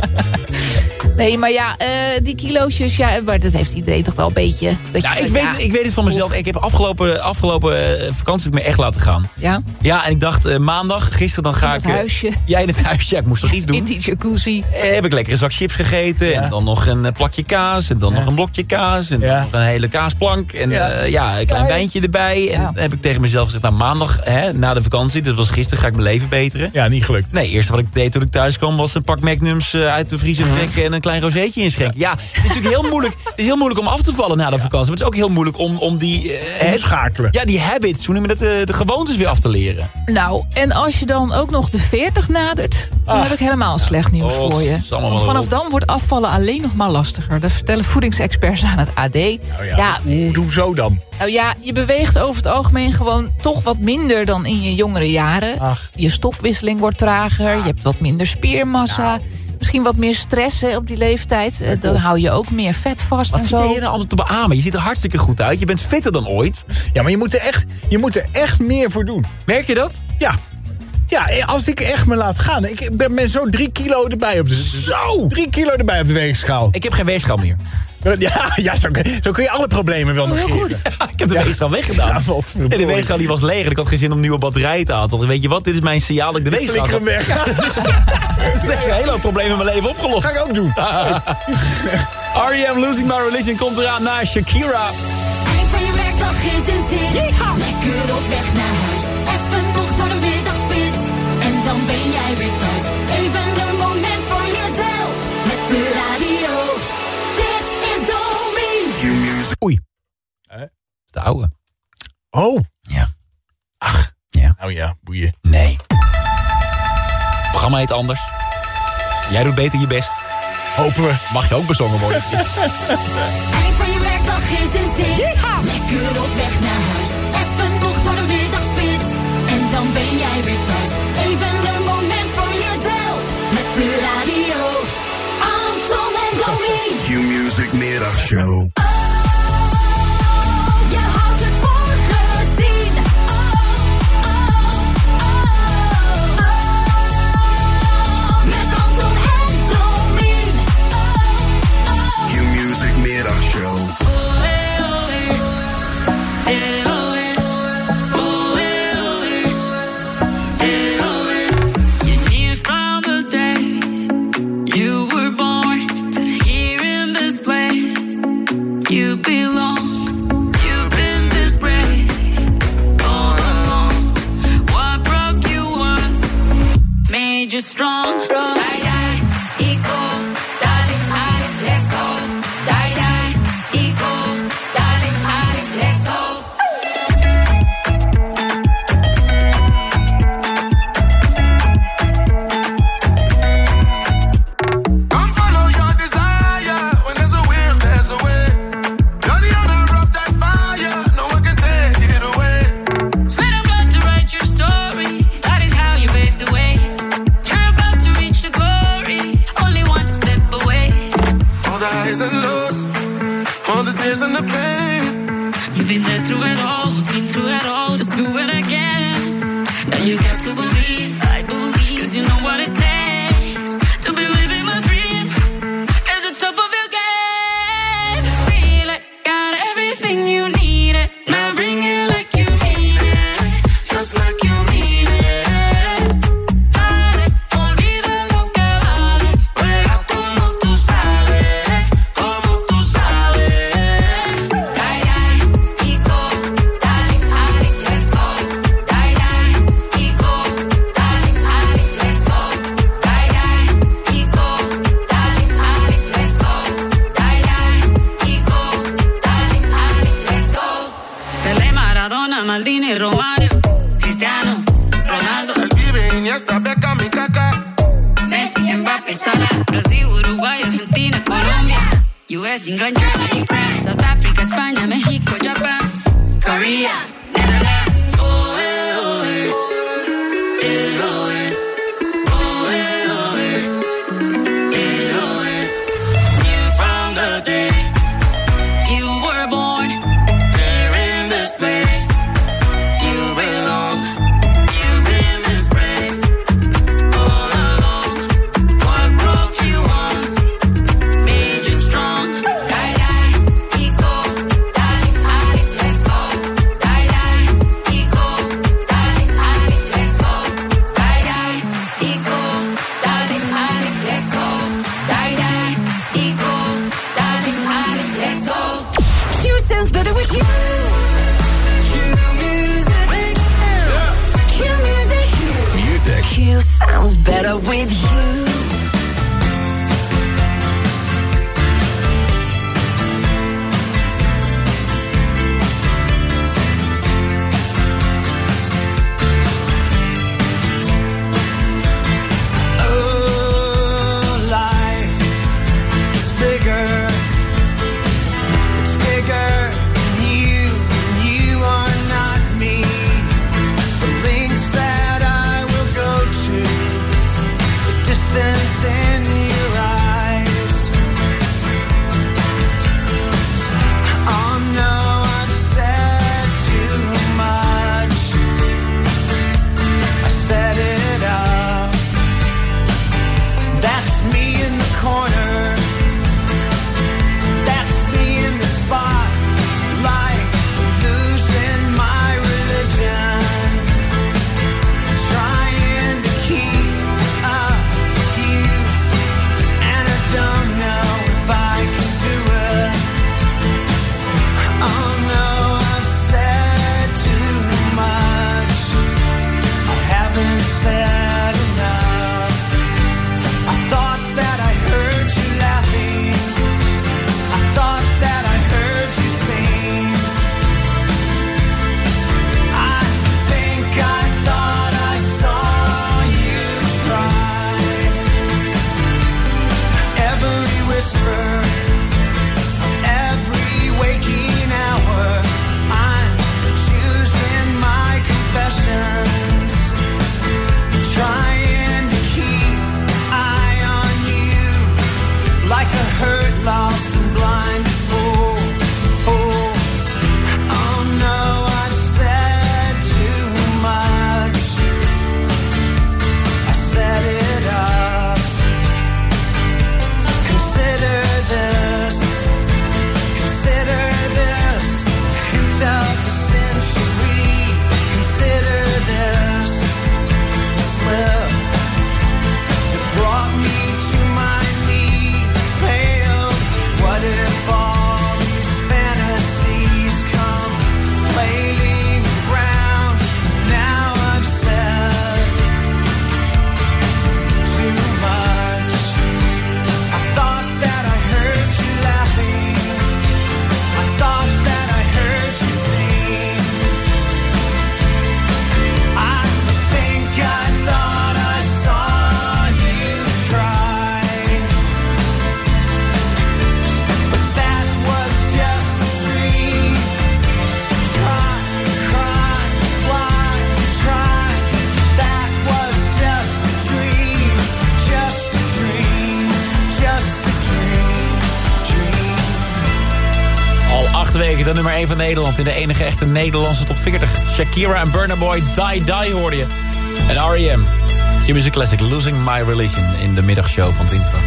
Nee, maar ja, uh, die kilootjes, ja, maar dat heeft iedereen toch wel een beetje. Dat
ja,
je,
ik, weet,
ja,
ik weet het van mezelf. Ik heb afgelopen, afgelopen uh, vakantie me echt laten gaan.
Ja?
Ja, en ik dacht, uh, maandag, gisteren dan ga
in
ik...
het huisje.
Ja, in het huisje. Ja, ik moest toch iets doen.
In die jacuzzi.
Uh, heb ik lekker een zak chips gegeten. Ja. En dan nog een uh, plakje kaas. En dan ja. nog een blokje kaas. En ja. dan nog een hele kaasplank. En ja, uh, ja een klein ja. wijntje erbij. En ja. dan heb ik tegen mezelf gezegd, nou maandag, hè, na de vakantie, dat was gisteren, ga ik mijn leven beteren.
Ja, niet gelukt.
Nee, eerst wat ik deed toen ik thuis kwam was een pak Magnums uh, uit de vriezer trekken en een klein rozeetje inschenken. Ja, het is natuurlijk heel moeilijk. Het is heel moeilijk om af te vallen na de vakantie. Maar het is ook heel moeilijk om, om die...
Uh, schakelen.
Ja, die habits, hoe noem je dat, uh, de gewoontes weer af te leren.
Nou, en als je dan ook nog de veertig nadert, dan Ach. heb ik helemaal slecht nieuws
oh,
voor je.
Want
vanaf dan wordt afvallen alleen nog maar lastiger. Dat vertellen voedingsexperts aan het A D.
Nou ja, ja, hoe, hoezo dan?
Nou ja, je beweegt over het algemeen gewoon toch wat minder dan in je jongere jaren. Ach. Je stofwisseling wordt trager, je hebt wat minder spiermassa. Nou. Misschien wat meer stress hè, op die leeftijd. Ja, dan hou je ook meer vet vast.
Wat
en
zit
zo.
je hier nou allemaal te beamen? Je ziet er hartstikke goed uit. Je bent fitter dan ooit.
Ja, maar je moet er echt, je moet er echt meer voor doen.
Merk je dat?
Ja. Ja, als ik echt me laat gaan. Ik ben zo drie kilo erbij op de... Zo! Drie kilo erbij op de weegschaal.
Ik heb geen weegschaal meer.
Ja, ja zo, zo kun je alle problemen wel
oh,
negeren.
Heel goed. Ja, ik heb de ja. weegschaal weggedaan. Ja, en de weegschaal die was leeg en ik had geen zin om nieuwe batterijen te halen. Weet je wat, dit is mijn signaal dat ik de weegschaal...
Ik hem weg.
Ja, dat is een hele hoop problemen in mijn leven opgelost.
Dat ga ik ook doen.
R E M Losing My Religion komt eraan na Shakira.
Eind van je werkdag is een zin. Yeehaw. Lekker op weg naar huis. Even nog door de middagspits. En dan ben jij weer thuis. Even een moment voor jezelf. Met de radio. Dit is Domi.
Oei. Eh? De oude.
Oh.
Ja.
Ach.
Ja.
Nou ja, boeien.
Nee. Het programma heet anders. Jij doet beter je best.
Hopen we.
Mag je ook bezongen worden.
Eind van je werkdag is een zin. Yeehaw. Lekker op weg naar huis. Even nog door de middagspits. En dan ben jij weer thuis. Even een moment voor jezelf. Met de radio. Anton en Domi.
Q-Music Middagshow.
Strong, strong. Die, die, eco, darling, Ali, let's go. Die, die, eco, darling, Ali, let's go.
Come follow your desire. When there's a will, there's a way. You're the owner of that fire. No one can take it away.
Sweat and blood to write your story. That is how you pave the way.
And lows, all the tears and the pain.
You've been there through it all, been through it all. Just do it again. Now you got to believe, I believe, cause you know what it takes to be living my dream at the top of your game. Feel it, got everything you need it. Now bring it like you mean it, just like you mean it. Dale, olvida lo que vale, juega como tú sabes. Maldini, Romario, Cristiano, Ronaldo,
El Vive, Iniesta, Beckham y Kaká,
Messi, Mbappé, Salah, Brasil, Uruguay, Argentina, Colombia, U S, England, Germany, France, South Africa, España, México, Japan, Korea, Netherlands. Oh, eh, oh, eh. Eh, oh, eh. Oh, eh, oh, eh. Eh, oh, eh. Knew from the day you were born there in this place. Sounds better with you.
oh, life is bigger. It's bigger than you. You are not me. The links that I will go to, the distance in your eyes. Oh no, I've said too much. I set it up. That's me in the corner. That's
acht weken de nummer één van Nederland in de enige echte Nederlandse top veertig. Shakira en Burna Boy, Die Die hoorde je. En R E M, Q-Music Classic, Losing My Religion in de middagshow van dinsdag.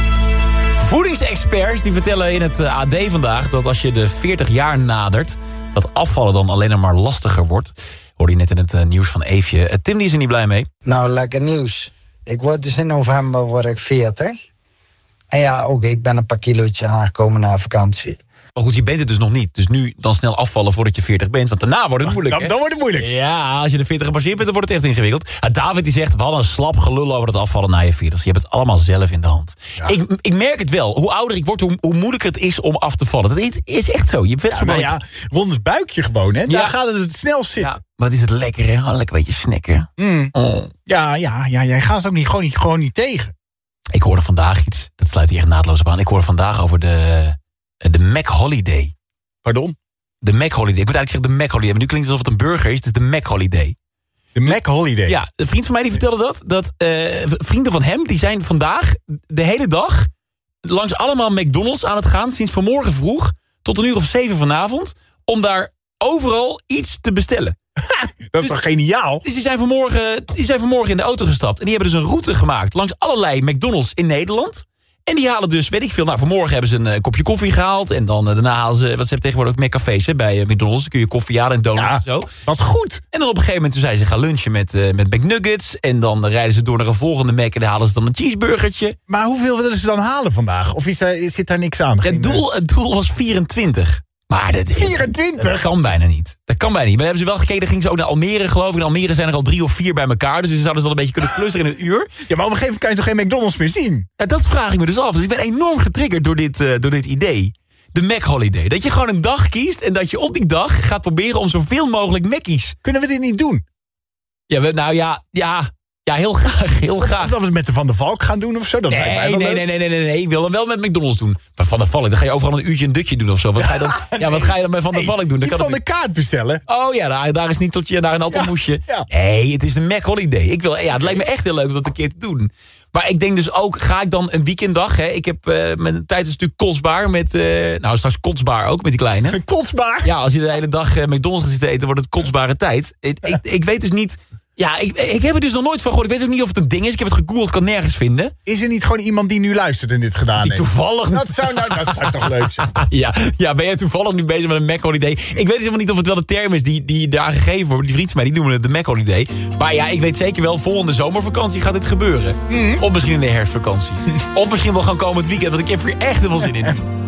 Voedingsexperts die vertellen in het A D vandaag dat als je de veertig jaar nadert, dat afvallen dan alleen maar lastiger wordt. Hoorde je net in het uh, nieuws van Eefje. Uh, Tim die is er niet blij mee.
Nou, lekker nieuws. Ik word dus in november word ik veertig. En ja, ook ik ben een paar kilootjes aangekomen na vakantie.
Maar goed, je bent het dus nog niet. Dus nu dan snel afvallen voordat je veertig bent. Want daarna wordt het moeilijk,
Dan, dan wordt het moeilijk.
Ja, als je de veertig gepasseerd bent, dan wordt het echt ingewikkeld. Uh, David die zegt, we hadden een slap gelul over het afvallen na je veertig. Je hebt het allemaal zelf in de hand. Ja. Ik, ik merk het wel. Hoe ouder ik word, hoe, hoe moeilijker het is om af te vallen. Dat is, is echt zo. Je bent
ja, nou ja, rond het buikje gewoon, hè.
Ja.
Daar gaat het het snelst zitten.
Ja. Maar het is het lekker, hè? Lekker een beetje snacken.
Mm.
Oh.
Ja, ja, ja, jij gaat het ook niet, gewoon, niet, gewoon niet tegen.
Ik hoorde vandaag iets, dat sluit hier echt naadloos op aan. Ik hoorde vandaag over de, de Mac Holiday.
Pardon?
De Mac Holiday. Ik moet eigenlijk zeggen de Mac Holiday. Maar nu klinkt het alsof het een burger is. Het is de Mac Holiday.
De Mac Holiday?
Ja, een vriend van mij die vertelde dat. Dat uh, vrienden van hem, die zijn vandaag de hele dag langs allemaal McDonald's aan het gaan. Sinds vanmorgen vroeg tot een uur of zeven vanavond. Om daar overal iets te bestellen.
Dat is toch geniaal?
Dus die zijn, vanmorgen, die zijn vanmorgen in de auto gestapt. En die hebben dus een route gemaakt langs allerlei McDonald's in Nederland. En die halen dus, weet ik veel, nou vanmorgen hebben ze een uh, kopje koffie gehaald. En dan uh, daarna halen ze, wat ze hebben tegenwoordig ook McCafés hè, bij uh, McDonald's. Dan kun je koffie halen en donuts
ja,
en zo.
Dat is goed.
En dan op een gegeven moment toen zei ze, gaan lunchen met, uh, met McNuggets. En dan uh, rijden ze door naar een volgende Mac en dan halen ze dan een cheeseburgertje.
Maar hoeveel willen ze dan halen vandaag? Of is daar, zit daar niks aan?
Ja, het, doel, het doel was vierentwintig. Maar dat,
vierentwintig?
Dat kan bijna niet. Dat kan bijna niet. Maar dan hebben ze wel gekeken, dan gingen ze ook naar Almere geloof ik. In Almere zijn er al drie of vier bij elkaar. Dus ze zouden ze dan een beetje kunnen clusteren in een uur.
Ja, maar op een gegeven moment kan je toch geen McDonald's meer zien?
Ja, dat vraag ik me dus af. Dus ik ben enorm getriggerd door dit, uh, door dit idee. De Mac Holiday. Dat je gewoon een dag kiest en dat je op die dag gaat proberen om zoveel mogelijk Mackies.
Kunnen we dit niet doen?
Ja, we, nou ja, ja... Ja, heel graag, heel graag.
Of dat we het met de Van der Valk gaan doen of zo? Dat
nee, nee, nee, nee, nee, nee, nee, nee. Ik wil hem wel met McDonald's doen. Maar Van der Valk, dan ga je overal een uurtje een dutje doen of zo. Wat ga je dan, nee. Ja, wat ga je dan met Van der Valk doen? Dan
Niet
kan
van
het...
de kaart bestellen.
Oh ja, daar, daar is niet tot je naar een appelmoesje. Ja, ja. Nee, het is een Mac Holiday. Ik wil, ja, het lijkt me echt heel leuk om dat een keer te doen. Maar ik denk dus ook, ga ik dan een weekenddag... Hè, ik heb, uh, mijn tijd is natuurlijk kostbaar met... Uh, nou, straks kotsbaar ook, met die kleine.
Kotsbaar? Ja,
als je de hele dag uh, McDonald's gaat zitten eten... wordt het kotsbare tijd. Ik, ik, ik weet dus niet... Ja, ik, ik heb er dus nog nooit van gehoord. Ik weet ook niet of het een ding is. Ik heb het gegoogeld, kan nergens vinden.
Is er niet gewoon iemand die nu luistert en dit gedaan
die
heeft?
Toevallig...
Dat zou, nou, dat zou toch leuk zijn?
ja, ja, ben jij toevallig nu bezig met een Mac Holiday? Ik weet dus helemaal niet of het wel de term is die, die daar gegeven wordt. Die vriend van mij, die noemen het de Mac Holiday. Maar ja, ik weet zeker wel, volgende zomervakantie gaat dit gebeuren. Mm-hmm. Of misschien in de herfstvakantie. Of misschien wel gaan komend weekend, want ik heb er echt wel zin in.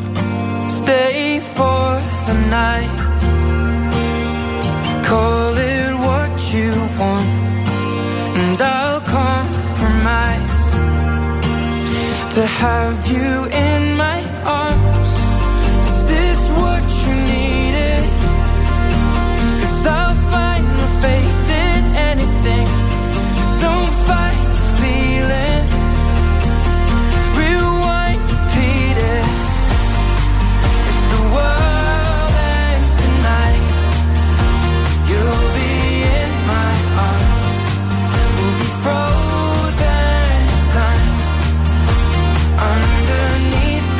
Stay for the night. Call it what you want. And I'll compromise to have you in my arms. Is this what you needed? 'Cause I'll find no faith in anything. Don't fight the feeling. Rewind, repeat it. If the world ends tonight, you'll be in my arms. Frozen in time underneath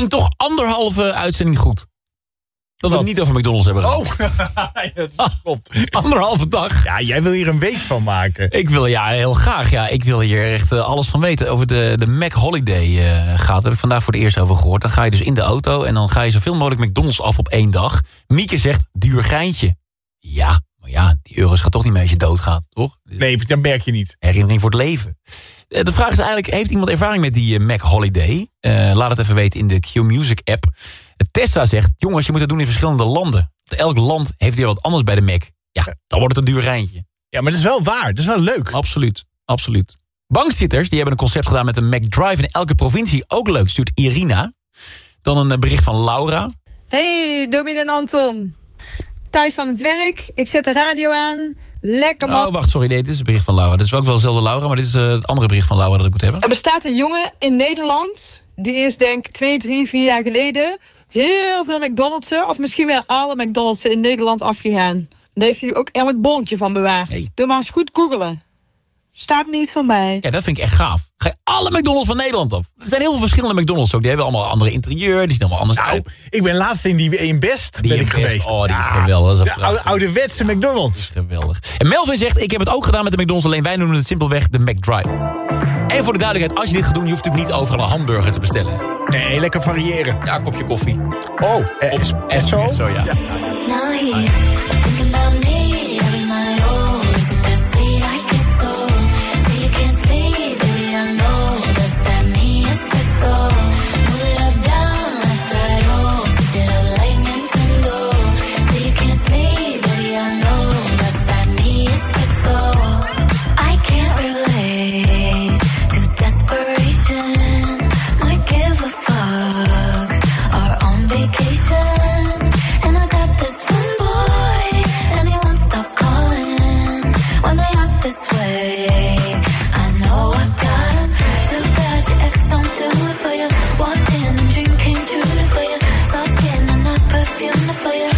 ging toch anderhalve uitzending goed. Dat we het niet over McDonald's hebben gehad.
Oh, ja, dat klopt.
Anderhalve dag.
Ja, jij wil hier een week van maken.
Ik wil, ja, heel graag. Ja, ik wil hier echt uh, alles van weten. Over de, de Mac Holiday uh, gaat. Daar heb ik vandaag voor het eerst over gehoord. Dan ga je dus in de auto en dan ga je zoveel mogelijk McDonald's af op één dag. Mieke zegt, duur geintje. Ja, maar ja, die euro's gaat toch niet mee als je doodgaat, toch?
Nee, dat merk je niet.
Herinnering voor het leven. Uh, de vraag is eigenlijk, heeft iemand ervaring met die uh, Mac Holiday? Uh, laat het even weten in de Q-Music app. Tessa zegt, jongens, je moet het doen in verschillende landen. Elk land heeft weer wat anders bij de Mac. Ja, dan wordt het een duur rijntje.
Ja, maar dat is wel waar. Dat is wel leuk.
Absoluut, absoluut. Bankzitters, die hebben een concept gedaan met een Mac Drive in elke provincie. Ook leuk, stuurt Irina. Dan een bericht van Laura.
Hey, Domien en Anton. Thuis van het werk. Ik zet de radio aan. Lekker man.
Oh, wacht, sorry. Nee, dit is een bericht van Laura. Dit is ook wel dezelfde Laura, maar dit is uh, het andere bericht van Laura dat ik moet hebben.
Er bestaat een jongen in Nederland. Die is denk ik twee, drie, vier jaar geleden heel veel McDonald's'en, of misschien wel alle McDonald's'en in Nederland afgegaan. Daar heeft hij ook elk bonnetje van bewaard. Hey. Doe maar eens goed googelen. Staat niets van mij.
Ja, dat vind ik echt gaaf. Ga je alle McDonald's van Nederland af. Er zijn heel veel verschillende McDonald's ook. Die hebben allemaal andere interieur. Die zien allemaal anders
nou,
uit.
Ik ben laatst in die in Best
die
ben ik
Best,
geweest.
Oh, die is
ja,
geweldig. Dat is
de oude, ouderwetse McDonald's.
Dat is geweldig. En Melvin zegt, ik heb het ook gedaan met de McDonald's. Alleen wij noemen het simpelweg de McDrive. En voor de duidelijkheid, als je dit gaat doen, je hoeft natuurlijk niet overal een hamburger te bestellen.
Nee, lekker variëren.
Ja, een kopje koffie.
Oh, eh, es espresso, ja. ja.
Now he's thinking about me every night. Oh, is it that sweet I get so? So you can't sleep, baby, I know. That's that me espresso. Move it up, down, left, right, oh. Switch it up like Nintendo. So you can't sleep, baby, I know. That's that me espresso. I can't relate to desperation. Might give a fuck. Are on vacation. And I got this one boy, and he won't stop calling when they act this way. I know I got him. Too bad your ex don't do it for you. Walked in and dream came true for you. Soft skin and not perfume for you.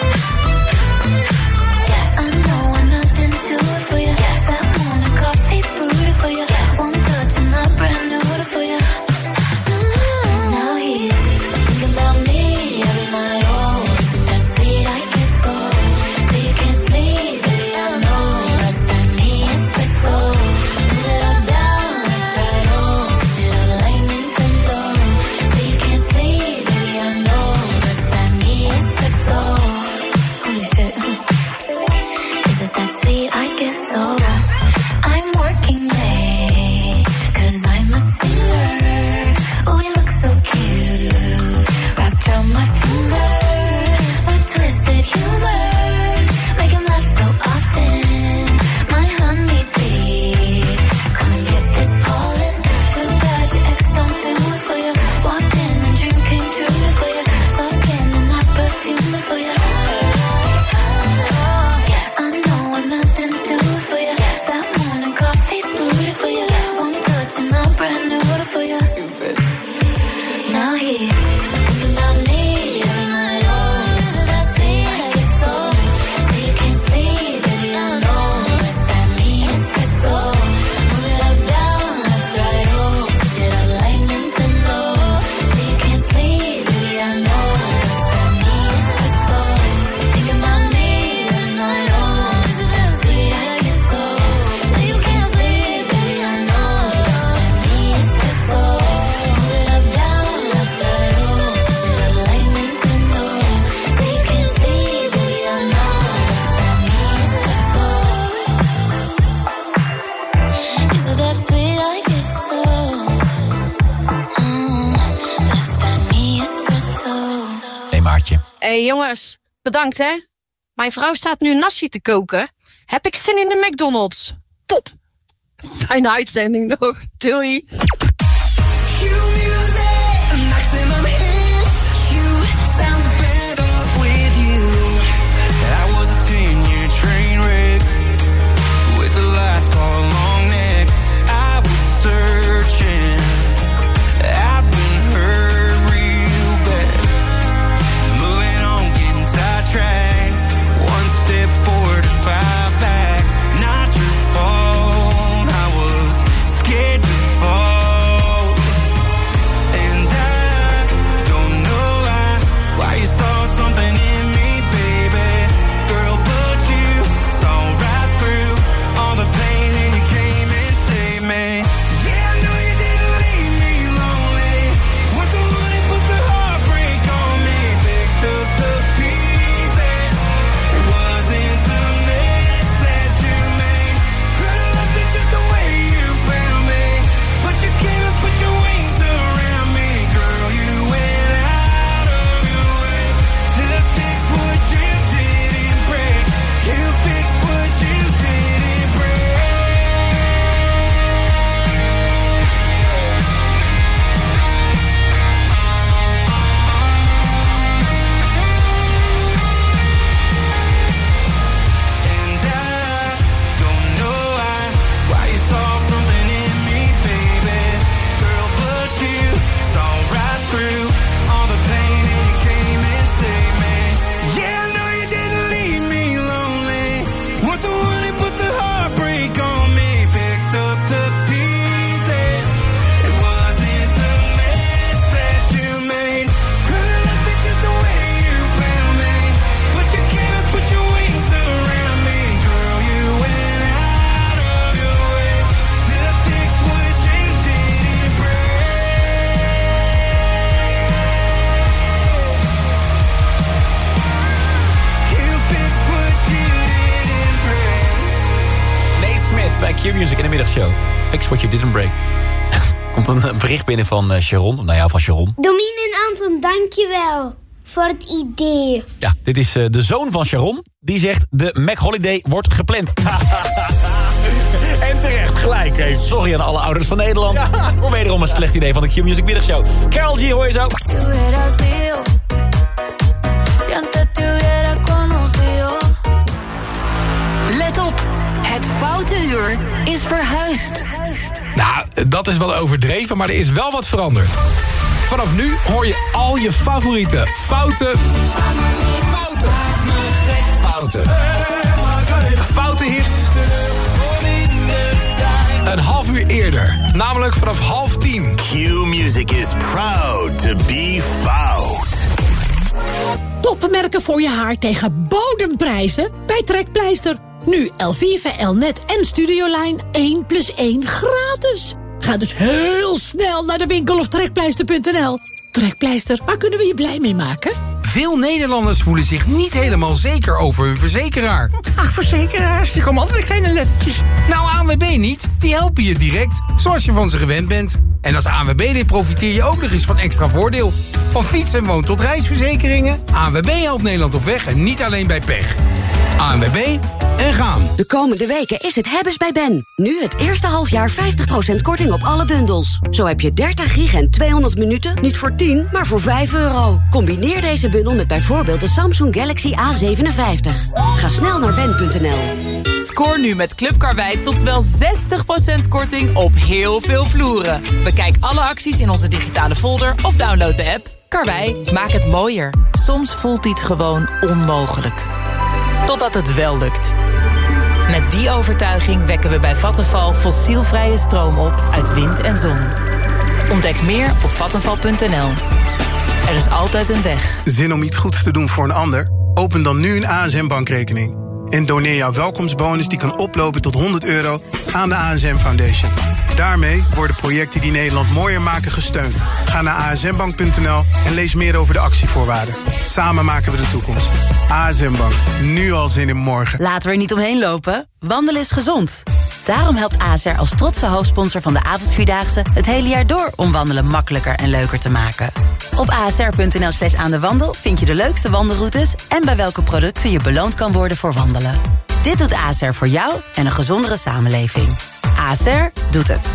Yes, I know I'm not into it for you. Yes, that morning coffee brewed for you. Yes, one touch and not brand new for you. Mm-hmm. Now he's thinking about me every night. Oh, is it that sweet I get so? So you can't sleep, baby, I know. That's that me espresso. Move it up, down, left, right, oh. Switch it up like Nintendo. So you can't sleep, baby, I know. That's that me espresso. Holy shit. Is it that sweet I get so? I'm working late, cause I'm a singer. Oh, we look so cute. Wrapped around my finger. My twisted humor. Make him laugh so often. My honeybee. Come and get this pollen. Too bad your ex don't do it for you. Walked in and dream came true for you. Soft skin and not perfume for you. Yes, I know I'm not into it for you. That morning coffee brewed for you. One touch and not brand new for you. Now he's thinking about me every night. Oh, is it that sweet I get so? So you can't sleep, baby, I know. It's that me espresso. Move it up, down, left, right, oh. Switch it up like Nintendo. So you can't sleep, baby, I know. It's that me espresso. Thinking about me every night. Oh, is it that sweet I get so? So you can't sleep, baby, I know. It's that me espresso. Move it up, down, left, right, oh. Switch it up like Nintendo. So you can't sleep, baby, I know. It's that me espresso. Is it that sweet I get so? Mm, that's that me espresso.
Hey Maartje.
Hé hey, jongens, bedankt hè. Mijn vrouw staat nu nasi te koken. Heb ik zin in de McDonald's? Top. Fijne uitzending nog. Doei.
Maximum hits. You sound better with you.
I was a ten-year train wreck with the last call long neck. I was searching. I've been hurt real bad. Moving on, getting sidetracked. One step forward and five back. Not your fault. I was scared to fall. And I
Middagshow. Fix what you didn't break. Komt een bericht binnen van uh, Sharon. Nou ja, van Sharon.
Domien en Anton, dankjewel voor het idee.
Ja, dit is uh, de zoon van Sharon. Die zegt, de Mac Holiday wordt gepland.
En terecht, gelijk heeft.
Sorry aan alle ouders van Nederland. Ja. Voor wederom een slecht idee van de Q-Music Middagshow. Carol G, hoor je zo.
Let op, het foute uur is verhuisd.
Nou, dat is wel overdreven, maar er is wel wat veranderd. Vanaf nu hoor je al je favoriete foute... Fouten. Fouten. Foute hits. Een half uur eerder, namelijk vanaf half tien.
Q-Music is proud to be fout.
Toppenmerken voor je haar tegen bodemprijzen bij Trekpleister. Nu Elvive, Elnet en Studiolijn één plus één gratis. Ga dus heel snel naar de winkel of trekpleister punt n l. Trekpleister, waar kunnen we je blij mee maken?
Veel Nederlanders voelen zich niet helemaal zeker over hun verzekeraar.
Ach, verzekeraars, die komen altijd met kleine lettertjes.
Nou, A N W B niet. Die helpen je direct, zoals je van ze gewend bent. En als A N W B-lid profiteer je ook nog eens van extra voordeel. Van fiets- en woon- tot reisverzekeringen. A N W B helpt Nederland op weg en niet alleen bij pech. A N W B en gaan.
De komende weken is het hebben's bij Ben. Nu het eerste halfjaar vijftig procent korting op alle bundels. Zo heb je dertig gig en tweehonderd minuten niet voor tien, maar voor vijf euro. Combineer deze bundel met bijvoorbeeld de Samsung Galaxy A zevenenvijftig. Ga snel naar ben punt n l.
Scoor nu met Club Karwei tot wel zestig procent korting op heel veel vloeren. Bekijk alle acties in onze digitale folder of download de app. Karwei, maak het mooier. Soms voelt iets gewoon onmogelijk. Totdat het wel lukt. Met die overtuiging wekken we bij Vattenfall fossielvrije stroom op uit wind en zon. Ontdek meer op vattenfall punt n l. Er is altijd een weg.
Zin om iets goeds te doen voor een ander? Open dan nu een A S M-bankrekening. En doneer jouw welkomstbonus die kan oplopen tot honderd euro aan de A S M Foundation. Daarmee worden projecten die Nederland mooier maken gesteund. Ga naar a s m bank punt n l en lees meer over de actievoorwaarden. Samen maken we de toekomst. A S M Bank, nu al zin in morgen.
Laten we er niet omheen lopen. Wandelen is gezond. Daarom helpt A S R als trotse hoofdsponsor van de avondvierdaagse het hele jaar door om wandelen makkelijker en leuker te maken. Op a s r punt n l slash aan de wandel vind je de leukste wandelroutes en bij welke producten je beloond kan worden voor wandelen. Dit doet A S R voor jou en een gezondere samenleving. A S R doet het.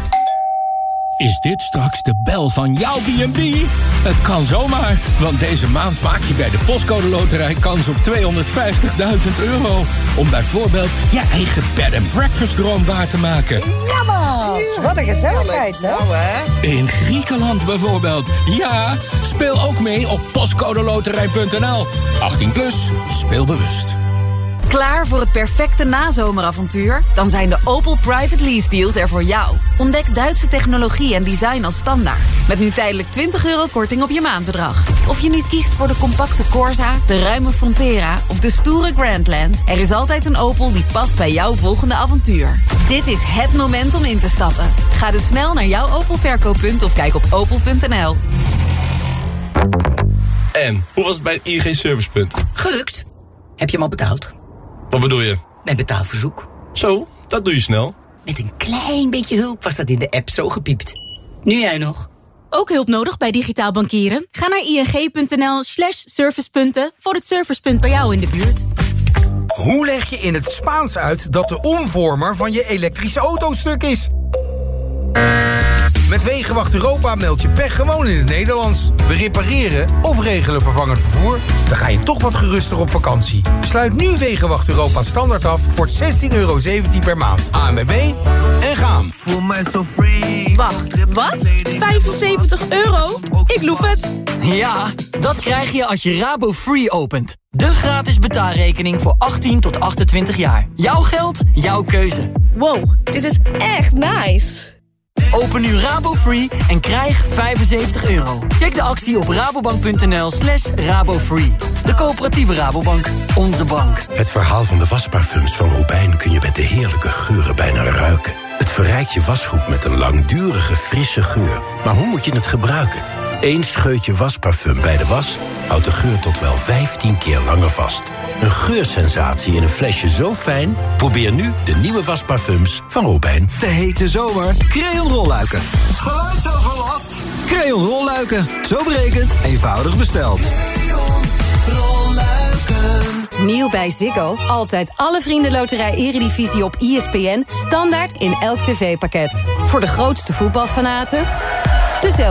Is dit straks de bel van jouw B en B? Het kan zomaar, want deze maand maak je bij de Postcode Loterij kans op tweehonderdvijftigduizend euro. Om bijvoorbeeld je eigen bed and breakfast droom waar te maken.
Jammers, wat een gezelligheid, hè? Nou, hè?
In Griekenland bijvoorbeeld. Ja, speel ook mee op postcode loterij punt n l. achttien plus, speel bewust.
Klaar voor het perfecte nazomeravontuur? Dan zijn de Opel Private Lease Deals er voor jou. Ontdek Duitse technologie en design als standaard. Met nu tijdelijk twintig euro korting op je maandbedrag. Of je nu kiest voor de compacte Corsa, de ruime Frontera of de stoere Grandland, er is altijd een Opel die past bij jouw volgende avontuur. Dit is het moment om in te stappen. Ga dus snel naar jouw Opel verkooppunt of kijk op opel punt n l.
En, hoe was het bij het I N G Servicepunt?
Gelukt. Heb je hem al betaald?
Wat bedoel je?
Mijn betaalverzoek.
Zo, dat doe je snel.
Met een klein beetje hulp was dat in de app zo gepiept. Nu jij nog.
Ook hulp nodig bij digitaal bankieren? Ga naar ing punt n l slash servicepunten voor het servicepunt bij jou in de buurt.
Hoe leg je in het Spaans uit dat de omvormer van je elektrische auto stuk is? Met Wegenwacht Europa meld je pech gewoon in het Nederlands. We repareren of regelen vervangend vervoer. Dan ga je toch wat geruster op vakantie. Sluit nu Wegenwacht Europa standaard af voor zestien euro zeventien per maand. A N W B en gaan.
Voel mij zo free.
Wacht, wat? vijfenzeventig euro? Ik loef het.
Ja, dat krijg je als je Rabo Free opent. De gratis betaalrekening voor achttien tot achtentwintig jaar. Jouw geld, jouw keuze.
Wow, dit is echt nice.
Open nu Rabo Free en krijg vijfenzeventig euro. Check de actie op rabobank punt n l slash rabofree. De coöperatieve Rabobank. Onze bank.
Het verhaal van de wasparfums van Robijn kun je met de heerlijke geuren bijna ruiken. Het verrijkt je wasgoed met een langdurige, frisse geur. Maar hoe moet je het gebruiken? Eén scheutje wasparfum bij de was houdt de geur tot wel vijftien keer langer vast. Een geursensatie in een flesje zo fijn? Probeer nu de nieuwe wasparfums van Robijn.
De hete zomer, Crayon rolluiken. Geluidsoverlast? Crayon rolluiken. Zo berekend, eenvoudig besteld.
Nieuw bij Ziggo. Altijd alle Vriendenloterij Eredivisie op I S P N. Standaard in elk tv-pakket. Voor de grootste voetbalfanaten. Dezelfde